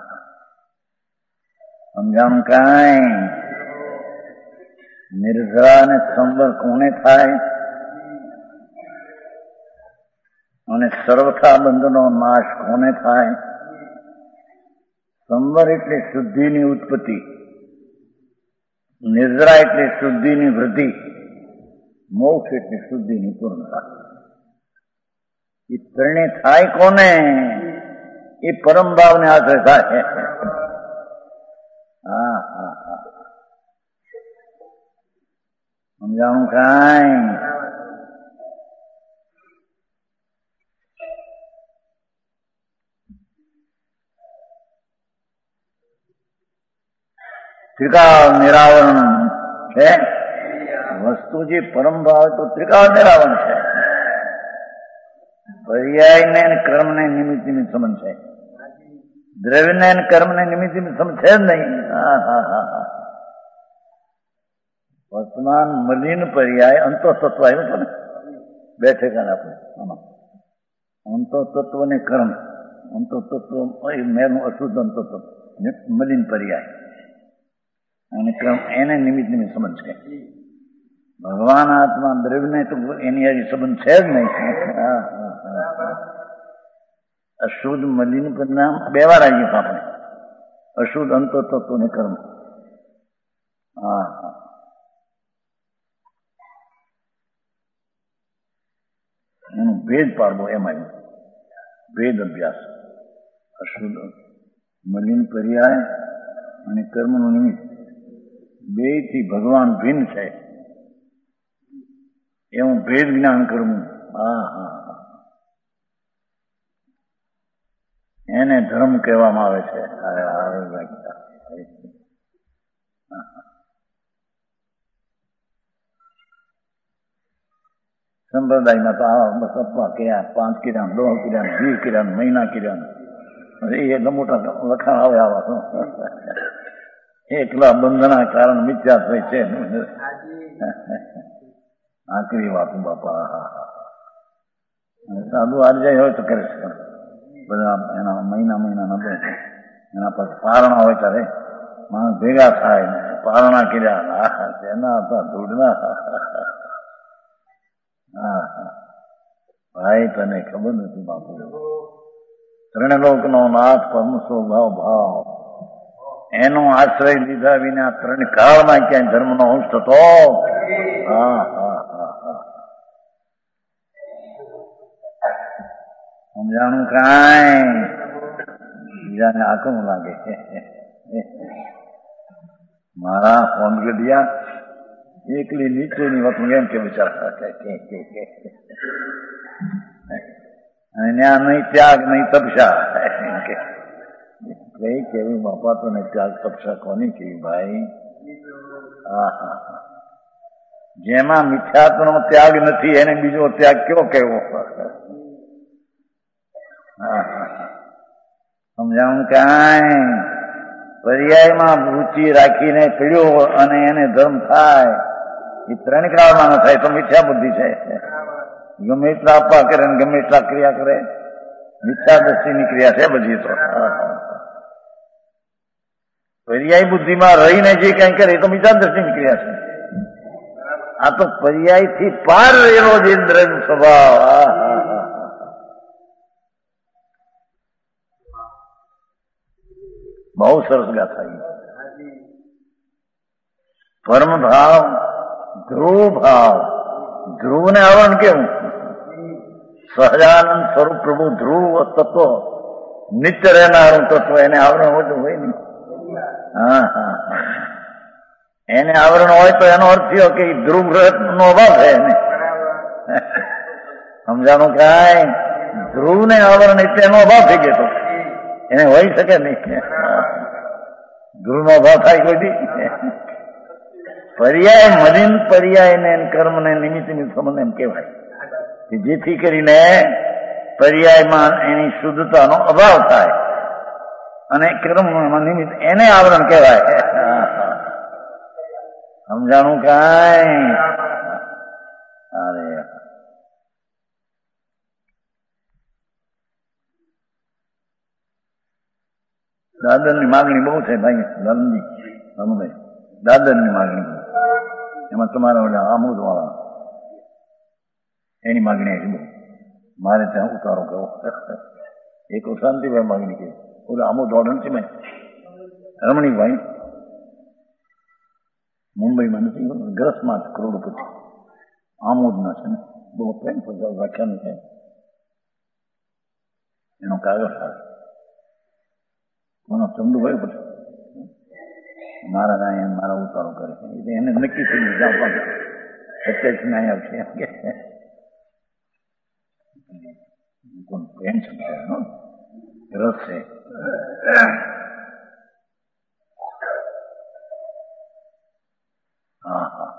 સમજાણું કાંઈ? નિર્જરા અને સંવર કોને થાય? અને સર્વથા બંધનો નાશ કોને થાય? સંવર એટલે શુદ્ધિની ઉત્પત્તિ, નિર્જરા એટલે શુદ્ધિની વૃદ્ધિ, મોક્ષ એટલે શુદ્ધિની પૂર્ણતા. એ ત્રણે થાય કોને? એ પરમ ભાવને આશ્રય થાય. હા હા હા સમજાણું કાંઈ? ત્રિકાળ નિરાવરણ છે વસ્તુ. જે પરમ ભાવ તો ત્રિકાળ નિરાવરણ છે. પર્યાય ને કર્મ ને નિમિત્ત નિમિત્ત સંબંધ છે. દ્રવ્ય ને કર્મ ને નિમિત્ત નિમિત્ત સંબંધ છે જ નહીં. હા હા હા હા વર્તમાન મલિન પર્યાય અંતો તત્વ આવ્યું છે ને બે ઠેકાને આપણે આમાં અંતો તત્વ ને કર્મ. અંતો તત્વ મેનું અશુદ્ધ અંતો તત્વ મલિન પર્યાય અને ક્રમ એને નિમિત્ત નિમિત્ત સંબંધ છે. ભગવાન આત્મા દ્રવ્ય તો એની હજી સંબંધ છે જ નહીં. અશુદ્ધ મલિન પરિણામ બે વાર આવી ગયું આપણે. અશુદ્ધ અંતો તત્વ ને કર્મ. હા હા એનો ભેદ પાડવો એમાં ભેદ અભ્યાસ. અશુદ્ધ મલિન પર્યાય અને કર્મનું નિમિત્ત બે થી ભગવાન ભિન્ન છે એવું ભેદ જ્ઞાન કરવું. હા હા એને ધર્મ કહેવામાં આવે છે. સંપ્રદાયમાં તો આ બસ અપવા કર્યા, પાંચ કર્યા, દોઢ કર્યા, વીસ કર્યા, મહિના કર્યા, એ એટલા મોટા લખાણ આવે આવા. એકલા બંધના કારણ મિથ્યા થઈ છે. આકરી વાત બાપા. સાધુ આજે જાય હોય તો કરે છે બધા એના મહિના મહિના ન બે એના પાસે પારણા હોય ત્યારે માણસ ભેગા થાય પારણા કર્યા એના હતા ધૂળના. હા હા ભાઈ તને ખબર નથી બાપુ. ત્રણલોક નો નાથ પરમ સ્વભાવ ભાવ એનો આશ્રય લીધા વિના ત્રણ કાળમાં ક્યાંય ધર્મ નો અંશ થતો. હા હા હા હા સમજાણું કાંઈ? બીજાને આકમ લાગે. મારા ફોન ગઢિયા એકલી નીચેની વાત એમ કે વિચાર અને ત્યાં નહીં ત્યાગ નહીં તપસ્યા. કઈ કેવી બાપા તો નહીં ત્યાગ તપસ્યા કોની કેવી ભાઈ? હા હા હા જેમાં મિથ્યાત્વનો ત્યાગ નથી એને બીજો ત્યાગ કેવો કેવો? સમજાવું કાંઈ? પર્યાયમાં રુચિ રાખીને પીડ્યો અને એને ધર્મ થાય એ ત્રણ કાળમાં ન થાય તો મિથ્યા બુદ્ધિ છે. ગમે એટલા આપવા કરે ને ગમે એટલા ક્રિયા કરે મિથ્યા દ્રષ્ટિની ક્રિયા છે બધી. તો પર્યાય બુદ્ધિમાં રહીને જે કઈ કરે એ તો મિથ્યા દ્રષ્ટિની ક્રિયા છે. આ તો પર્યાય થી પાર રહેલો જે દ્રવ્ય સ્વભાવ. હા હા હા બહુ સરસ ગાથા. પરમ ભાવ ધ્રુવ ભાવ. ધ્રુવ ને આવરણ કેવું? સહજાનંદ સ્વરૂપ પ્રભુ ધ્રુવ તત્વ નિત્ય રહેનારું તત્વ એને આવરણ હોતું હોય ને. હા હા એને આવરણ હોય તો એનો અર્થ થયો કે ધ્રુવ નો અભાવ છે એને. સમજાણું કાંઈ? ધ્રુવ ને આવરણ એટલે એનો અભાવ થઈ ગયો એને હોય શકે નહીં. ધ્રુવ નો અભાવ થાય કોઈ દી? પર્યાય મલિન પર્યાય ને કર્મ ને નિમિત્ત નિમિત્ત સંબંધ એમ કહેવાય કે જેથી કરીને પર્યાયમાં એની શુદ્ધતાનો અભાવ થાય અને કર્મમાં નિમિત્ત એને આવરણ કહેવાય. સમજાણું કાંઈ? અરે દાદર ની માગણી બહુ છે ભાઈ. ધર્મની સમુદાય દાદર ની માગણી એમાં તમારા ઓલા આમોદ વાળા એની માગણી છે બહુ. મારે ત્યાં ઉતારો કરવો. એક શાંતિભાઈ માગણી કરી ઓલા આમોદ વાળા નથી ભાઈ રમણીકભાઈ મુંબઈમાં નથી ગ્રસમાં કરોડપતિ આમોદના છે ને બહુ પ્રેમ વ્યાખ્યાન છે એનો કાગળ આવે મને ચંદુભાઈ પછી મારા ના મારા ઉતારો કરે એને નક્કી થઈ જાય સત્યાવીસ ને અહીંયા આવશે એમ કે કોણ પ્રેમ સમજાય રસ છે. હા હા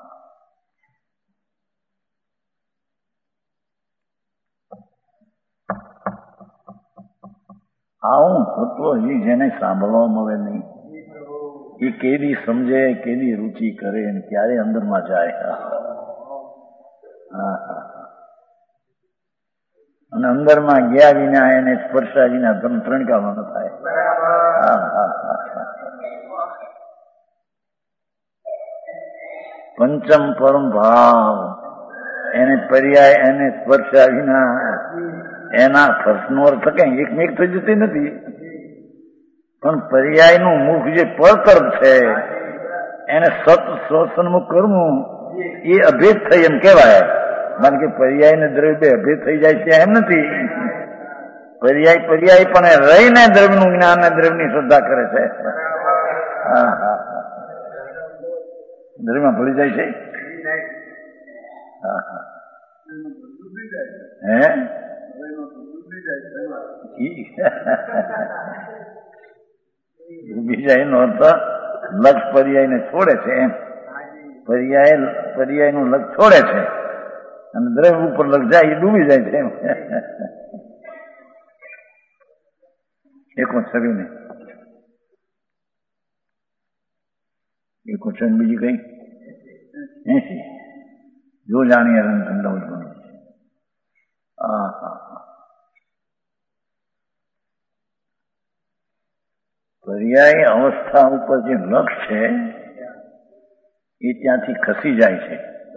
આવું તત્વ હજી જેને સાંભળવા મળે નહીં એ કેદી સમજે, કેદી રુચિ કરે ને ક્યારે અંદરમાં જાય. હા હા અને અંદરમાં ગયા વિના એને સ્પર્શા વિના ધર્મ ત્રણકામાં ન થાય. હા હા હા પંચમ પરમ ભાવ એને પર્યાય એને સ્પર્શા વિના એના ફર્સ્ટનો અર્થ કઈ એકમેક થઈ જતી નથી, પણ પર્યાયનું મુખ જે પર તરફ છે એને સત સ્વસન્મુખ કરવું એ અભેદ થઈ એમ કહેવાય. કારણ કે પર્યાય ને દ્રવ્ય બે અભેદ થઈ જાય છે એમ નથી. પર્યાય પર્યાય પણ રહીને દ્રવ્યનું જ્ઞાન અને દ્રવ્યની શ્રદ્ધા કરે છે. હા હા દ્રવ્યમાં ભળી જાય છે. હા હા હે ડૂબી જાય નો અર્થ લક્ષ પર્યાય ને છોડે છે એમ. પર્યાય પર્યાય નું લક્ષ છોડે છે અને દ્રવ્ય ઉપર લક્ષ જાય એ ડૂબી જાય છે એમ. એકો છવી ને એકો છવી બીજી કઈ એસી જો જાણીએ રંગ ઠંડા ઉઠવાનું. હા હા પર્યાય અવસ્થા ઉપર જે લક્ષ છે એ ત્યાંથી ખસી જાય છે,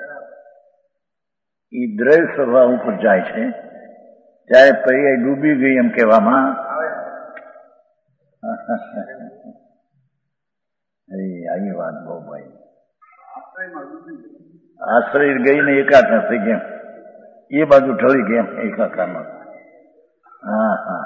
એ દ્રવ્ય સ્વભાવ ઉપર જાય છે ત્યારે પર્યાય ડૂબી ગઈ એમ કહેવામાં. આવી વાત બહુ ભાઈ આશ્રય ગઈ ને એકાકાર થઈ ગયા એ બાજુ ઢળી ગયા એકાકારમાં. હા હા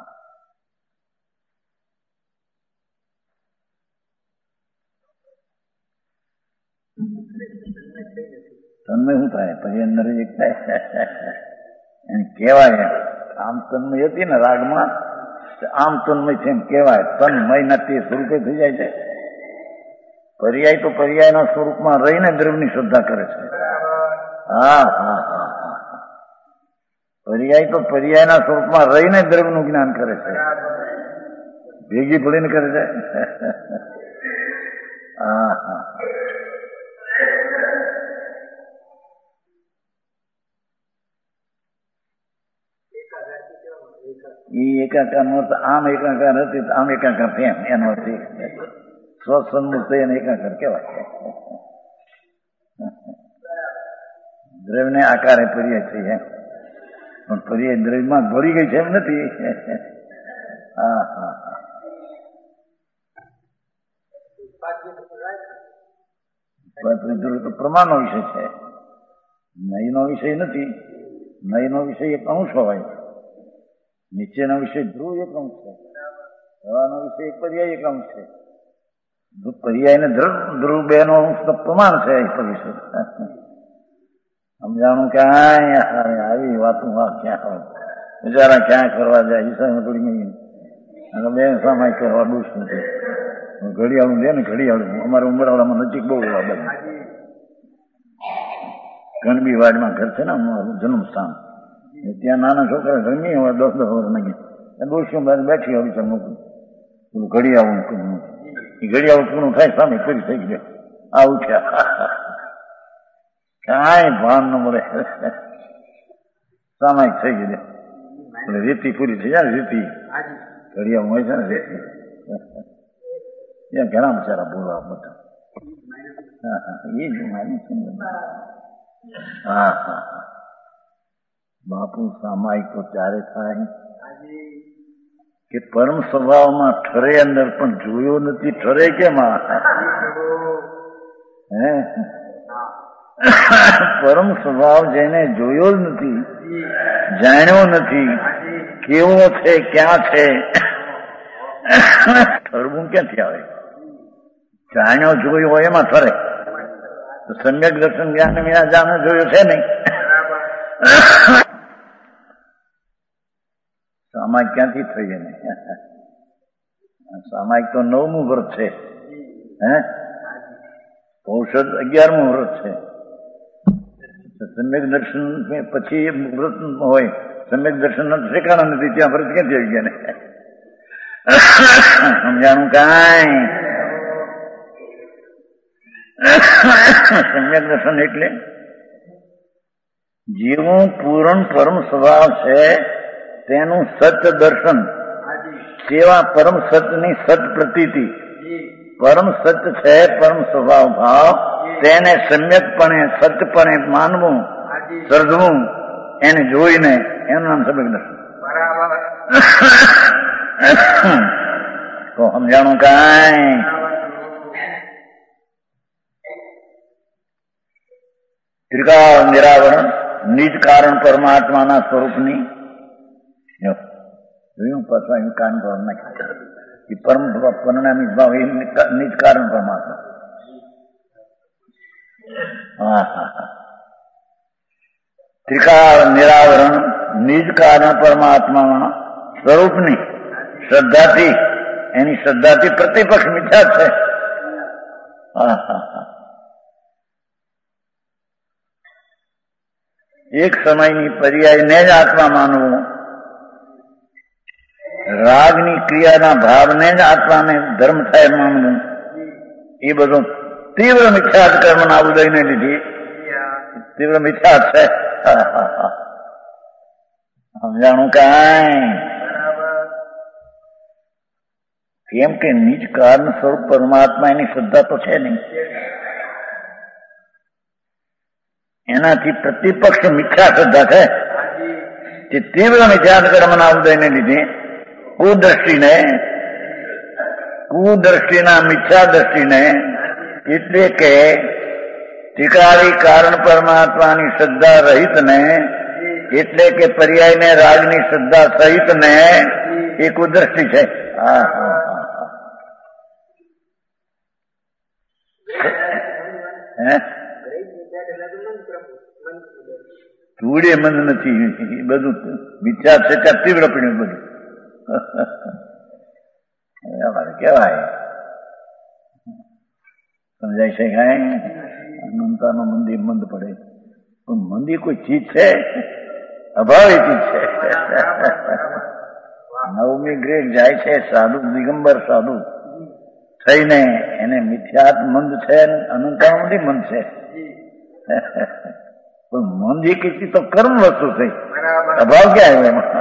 તન્મય શું થાય પછી અંદર એક થાય એમ કહેવાય. આમ તન્મય હતી ને રાગમાં આમ તન્મય છે એમ કહેવાય. તન્મય નથી સ્વરૂપે થઈ જાય છે. પર્યાય તો પર્યાયના સ્વરૂપમાં રહીને દ્રવ્યની શ્રદ્ધા કરે છે. હા હા હા હા પર્યાય તો પર્યાયના સ્વરૂપમાં રહીને દ્રવ્યનું જ્ઞાન કરે છે, ભેગી પડીને કરે છે. હા હા એ એકાકાર નો આમ એકાકાર હતી આમ એકાકાર થયા એનો અર્થ સ્વસન્મુખ થઈ અને એકાકાર કહેવાય. દ્રવ્ય ને આકારે પર્યાય થઈ એમ, પણ પર્યાય દ્રવ્યમાં ભળી ગઈ છે એમ નથી. હા હા તો પ્રમાણનો વિષય છે, નહીનો વિષય નથી. નહીનો વિષય એક અંશ હોય, નીચેનો વિષય ધ્રુવ એક અંશ છે, હવાનો વિષય એક પર્યાય એક અંશ છે. પર્યાય ને ધ્રુવ ધ્રુવ બે નો અંશ તો પ્રમાણ છે એ વિષય. સમજાણું ક્યાંય આવી વાતો ક્યાં હોય બિચારા ક્યાં કરવા જાય ઈસાઈ પડી ગઈ અને બે સમય કરવા દુષ નથી. ઘડિયાળું દે ને ઘડિયાળું અમારે ઉમરાવાળામાં નજીક બહુ એવા બધા ગણબી વાડમાં ઘર છે ને અમારું જન્મસ્થાન, ત્યાં નાના છોકરા જન્મી હોય દસ દસ વર્ષ નહીં દોષીઓ બેઠી હોય છે મોકલું પેલું ઘડિયાળું એ ઘડિયાળું પૂરું થાય સામે કરી થઈ ગયો આવું છે. કાંઈ ભાન ન મળે સામાયિક થઈ ગયું એટલે રેતી પૂરી થઈ જાય. રેતી ઘડિયાળું હોય છે ને રેતી ત્યાં ઘણા બચારા બોલવા બધા. હા હા એ જ માની છે. હા હા હા બાપુ સામાયિક તો ત્યારે થાય કે પરમ સ્વભાવમાં ઠરે અંદર પણ જોયો નથી. ઠરે કેમ? હે પરમ સ્વભાવ જેને જોયો જ નથી, જાણ્યો નથી, કેવો છે ક્યાં છે, ઠરવું ક્યાંથી આવે? જાણ્યો જોયો હોય એમાં ઠરે. તો સમ્યક દર્શન જ્ઞાન વિના જાણ જોયું છે નહીં. સામાયિક ક્યાંથી થઈ એને? સામાયિક તો નવમું વ્રત છે, હે ઔષધ અગિયારમું વ્રત છે. સમ્યક દર્શન પછી વ્રત હોય, સમ્યક દર્શન ઠેકાણા નથી, ત્યાં વ્રત ક્યાંથી આવી ગયા ને? સમજાણું કાંઈ? સમ્યક દર્શન એટલે જીવનું પૂર્ણ પરમ સ્વભાવ છે તેનું સત્ય દર્શન, સેવા પરમ સત્યની સત પ્રતીતિ. પરમ સત્ય છે પરમ સ્વભાવ ભાવ, તેને સમ્યકપણે સત્યપણે માનવું, સર્જવું, એને જોઈને એનું નામ સમ્યક દર્શન. તો સમજાણું કાંઈ? ત્રિકાળ નિરાવરણ નિજ કારણ પરમાત્માના સ્વરૂપની જોયું કાન પર નાખી પરમ પરિણામી ભાવ એ નિજ કારણ પરમાત્મા. હા હા હા ત્રિકાળ નિરાવરણ નિજ કારણ પરમાત્માના સ્વરૂપની શ્રદ્ધાથી, એની શ્રદ્ધાથી પ્રતિપક્ષ મિથ્યા છે. હા હા હા એક સમયની પર્યાયને જ આત્મા માનવું, રાગની ક્રિયાના ભાવને જ આત્માને ધર્મ થાય માનવું, એ બધું તીવ્ર મિથ્યાત કર્મના ઉદયને લીધી તીવ્ર મિથ્યાત છે. સમજાણું કાંઈ? કેમ કે નિજ કારણ સ્વરૂપ પરમાત્મા એની શ્રદ્ધા તો છે નહીં, એનાથી પ્રતિપક્ષ મિથ્યા શ્રદ્ધા છે. તે તીવ્ર મિથ્યાત કર્મના ઉદયને લીધે કુદ્રષ્ટિને કુદ્રષ્ટિના મિથ્યા દ્રષ્ટિને, એટલે કે ત્રિકાળી કારણ પરમાત્માની શ્રદ્ધા રહિત ને, એટલે કે પર્યાયને રાગની શ્રદ્ધા સહિત ને એ કુદ્રષ્ટિ છે. હા હા હે ધૂળે મંદ નથી, બધું મિથ્યા છે ત્યાં તીવ્ર પીણું બધું કેવાય. સમજાય છે કાંઈ? અનંતાનો મંદી મંદ પડે, પણ મંદી કોઈ ચીજ છે? અભાવી ચીજ છે. નવમી ગ્રેડ જાય છે સાધુ, દિગંબર સાધુ થઈને, એને મિથ્યાત મંદ છે, અનંતાનો મંદી મંદ છે. પણ મંદ એ કીધી તો કર્મ વસ્તુ થઈ, અભાવ ક્યાં આવ્યો એમાં?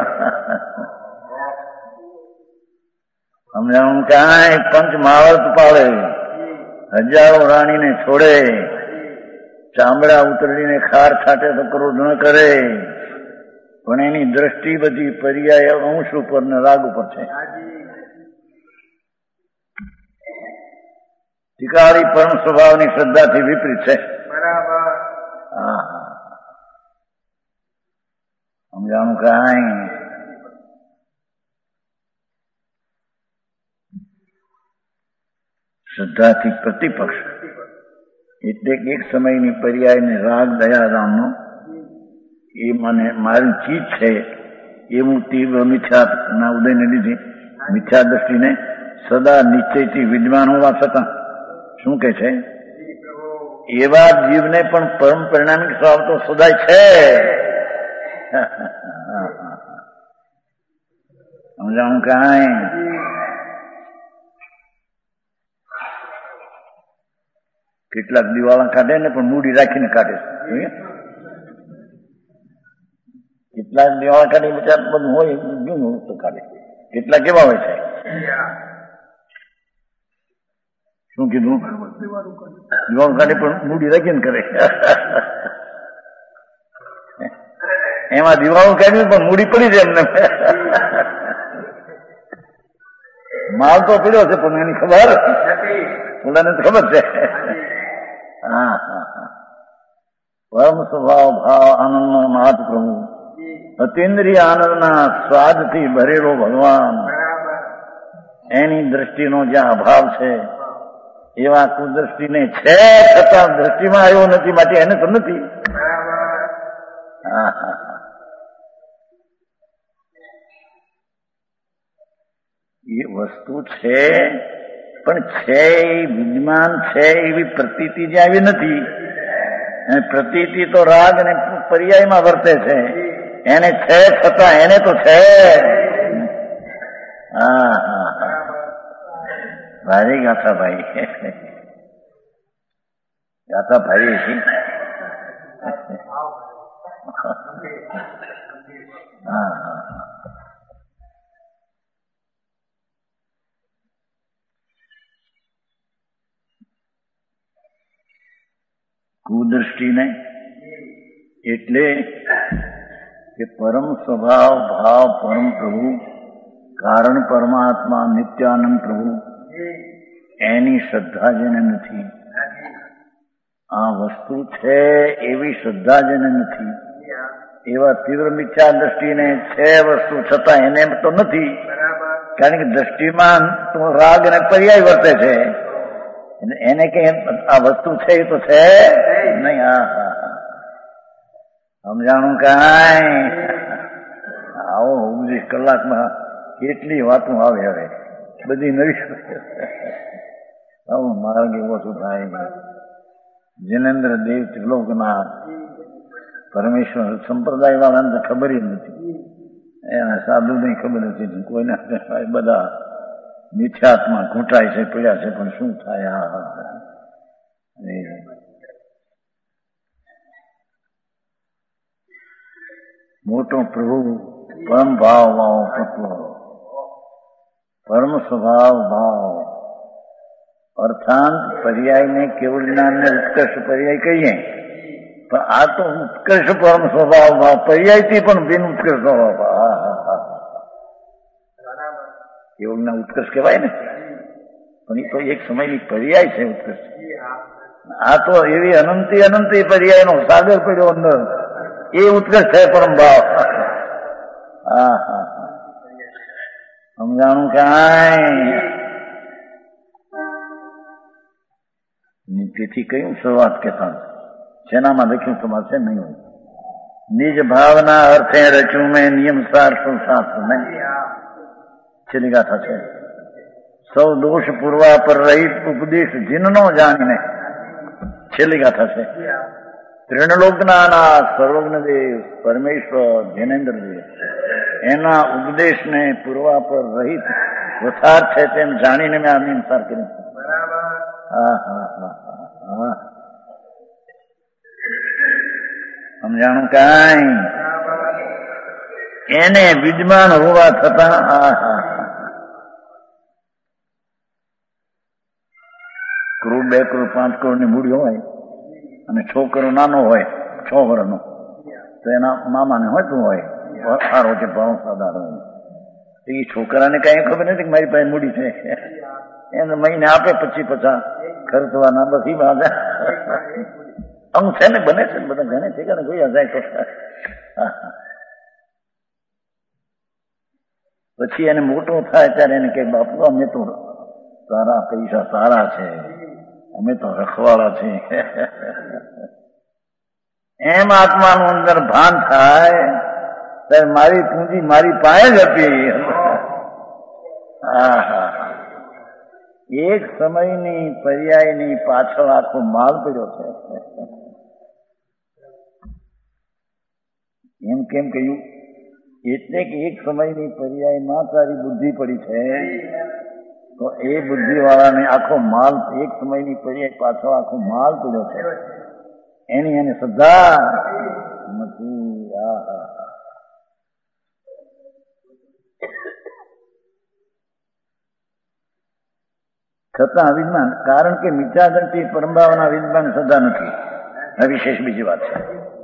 સમજાણું કાંઈ? પંચ મહાવત પાડે, હજારો રાણીને છોડે, ચામડા ઉતરડીને ખાર છાટે તો ક્રોધ ન કરે, પણ એની દ્રષ્ટિ બધી પર્યાય અંશ ઉપર ને રાગ ઉપર છે. ત્રિકાળી પરમ સ્વભાવની શ્રદ્ધાથી વિપરીત છે. હા સમજાણું કાંઈ? શ્રદ્ધાથી પ્રતિપક્ષ, એટલે એક સમયની પર્યાયને રાગ દયારામનો એ મને મારી ચીજ છે એવું તીવ્ર મિથ્યા ના ઉદયને લીધે મિથ્યા દ્રષ્ટિને સદા નિશ્ચયથી વિદ્વાન હોવા છતાં શું કે છે? એવા જીવને પણ પરમ પરિણામિક સ્વભાવ તો સદાય છે. સમજાણું કાંઈ? કેટલાક દિવાળા કાઢે ને પણ મૂડી રાખીને કાઢે. કેટલાક દિવાળા કાઢી બચાર બધું હોય જૂનું તો કાઢે. કેટલાક કેવા હોય છે? શું કીધું? દિવાળું કાઢે પણ મૂડી રાખીને કરે. એમાં દિવાળું કાઢ્યું પણ મૂડી પડી જાય એમને. માલ તો પડ્યો છે પણ એની ખબર ઓલાને તો ખબર છે. હા હા હા પરમ સ્વભાવ ભાવ આનંદનો નાથ પ્રભુ, અતિન્દ્રિય આનંદના સ્વાદથી ભરેલો ભગવાન, એની દ્રષ્ટિનો જ્યાં અભાવ છે એવા કુદ્રષ્ટિને છે છતાં દ્રષ્ટિમાં આવ્યો નથી, માટે એને તો નથી. હા હા હા એ વસ્તુ છે, પણ છે એ વિદ્યમાન છે એવી પ્રતીતિ જે આવી નથી. અને પ્રતીતિ તો રાગ અને પર્યાયમાં વર્તે છે. એને છે છતાં એને તો છે. હા હા હા ભારી ગાથા ભાઈ, ગાથા ભારી હતી. હા હા કુદૃષ્ટિ નહીં એટલે કે પરમ સ્વભાવ ભાવ પરમ પ્રભુ કારણ પરમાત્મા નિત્યાનંદ પ્રભુ એની શ્રદ્ધા જેને નથી. આ વસ્તુ છે એવી શ્રદ્ધા જેને નથી, એવા તીવ્ર મિથ્યા દ્રષ્ટિને છે વસ્તુ છતાં એને તો નથી. કારણ કે દ્રષ્ટિમાં તો રાગ અને પર્યાય વર્તે છે. એને કઈ આ વસ્તુ છે એ તો છે નહીં. હા હા સમજાણું કાંઈ? આવો ઓગણીસ કલાકમાં કેટલી વાતો આવે. હવે બધી નવી આવું માર્ગ એવો શું થાય. જિનેન્દ્ર દેવ ત્રિલોકના પરમેશ્વર સંપ્રદાય વાળાને તો ખબર જ નથી. એના સાધુ ની ખબર નથી. કોઈને બધા મિથ્યાત્મા ઘૂંટાય છે, પીડ્યા છે, પણ શું થાય. હા હા મોટો પ્રભુ પરમ ભાવ ભાવ તત્વ પરમ સ્વભાવ ભાવ અર્થાંત પર્યાયને કેવળ જ્ઞાનને ઉત્કર્ષ પર્યાય કહીએ, પણ આ તો ઉત્કર્ષ પરમ સ્વભાવ ભાવ પર્યાયથી પણ બિન ઉત્કર્ષ સ્વભાવ. હા હા હા કેવળ ના ઉત્કર્ષ કહેવાય ને, પણ એ તો એક સમયની પર્યાય છે ઉત્કર્ષ. આ તો એવી અનંતી અનંતી પર્યાયનો સાગર પડ્યો અંદર, એ ઉત્કર્ષ છે પરમ ભાવ. હા હા હા સમજાણું કાંઈ? તેથી કયું શરૂઆત કહેતા સેનામાં લખ્યું તમારે નહીં હોય. નિજ ભાવના અર્થે રચ્યું મેં નિયમ સાર શાસ્ત્ર નહીં. છેલ્લી ગાથા છે. સૌ દોષ પૂર્વા પર રહિત ઉપદેશ જીનનો જાણીને. છેલ્લી ગાથા છે. ત્રિણલોકના સર્વજ્ઞદેવ પરમેશ્વર જૈનેન્દ્રદેવ એના ઉપદેશને પૂર્વા પર રહિત યથાર્થ છે તેમ જાણીને મેં આ નિયમસાર કર્યું. હા હા હા હા સમજાણું કાંઈ? એને વિદ્યમાન હોવા છતાં આ હા કરોડ બે કરોડ પાંચ કરોડ ની મૂડી હોય અને છોકરો નાનો હોય છ વર્ષનો, તો એના મામાને હોતું હોય સારો છે ભાવ સાધારણ હોય. એ છોકરાને કઈ ખબર નથી કે મારી પાસે મૂડી છે. એને મહિને આપે પચીસ પચાસ ખર્ચવાના, બસ એ બાધા અંગ છે ને બને છે બધા ઘણે ઠેકાને જોયા જાય તો. પછી એને મોટો થાય ત્યારે એને કે બાપુ અમે તો તારા પૈસા સારા છે, અમે તો રખવાળા છીએ. એમ આત્માનું અંદર ભાન થાય ત્યારે મારી પૂંજી મારી પાસે જ હતી. હા હા એક સમયની પર્યાયની પાછળ આખો માલ પડ્યો છે. એમ કેમ કહ્યું? એટલે કે એક સમયની પર્યાયમાં તારી બુદ્ધિ પડી છે, તો એ બુદ્ધિ વાળાને આખો માલ એક સમયની પર્યાય પાછળ આખો માલ પડ્યો છે. એની એને શ્રદ્ધા નથી. આ છતાં અવિજ્ઞાન, કારણ કે મિથ્યાદંતી પરંભાવના વિદ્વાન શ્રદ્ધા નથી. આ વિશેષ બીજી વાત છે.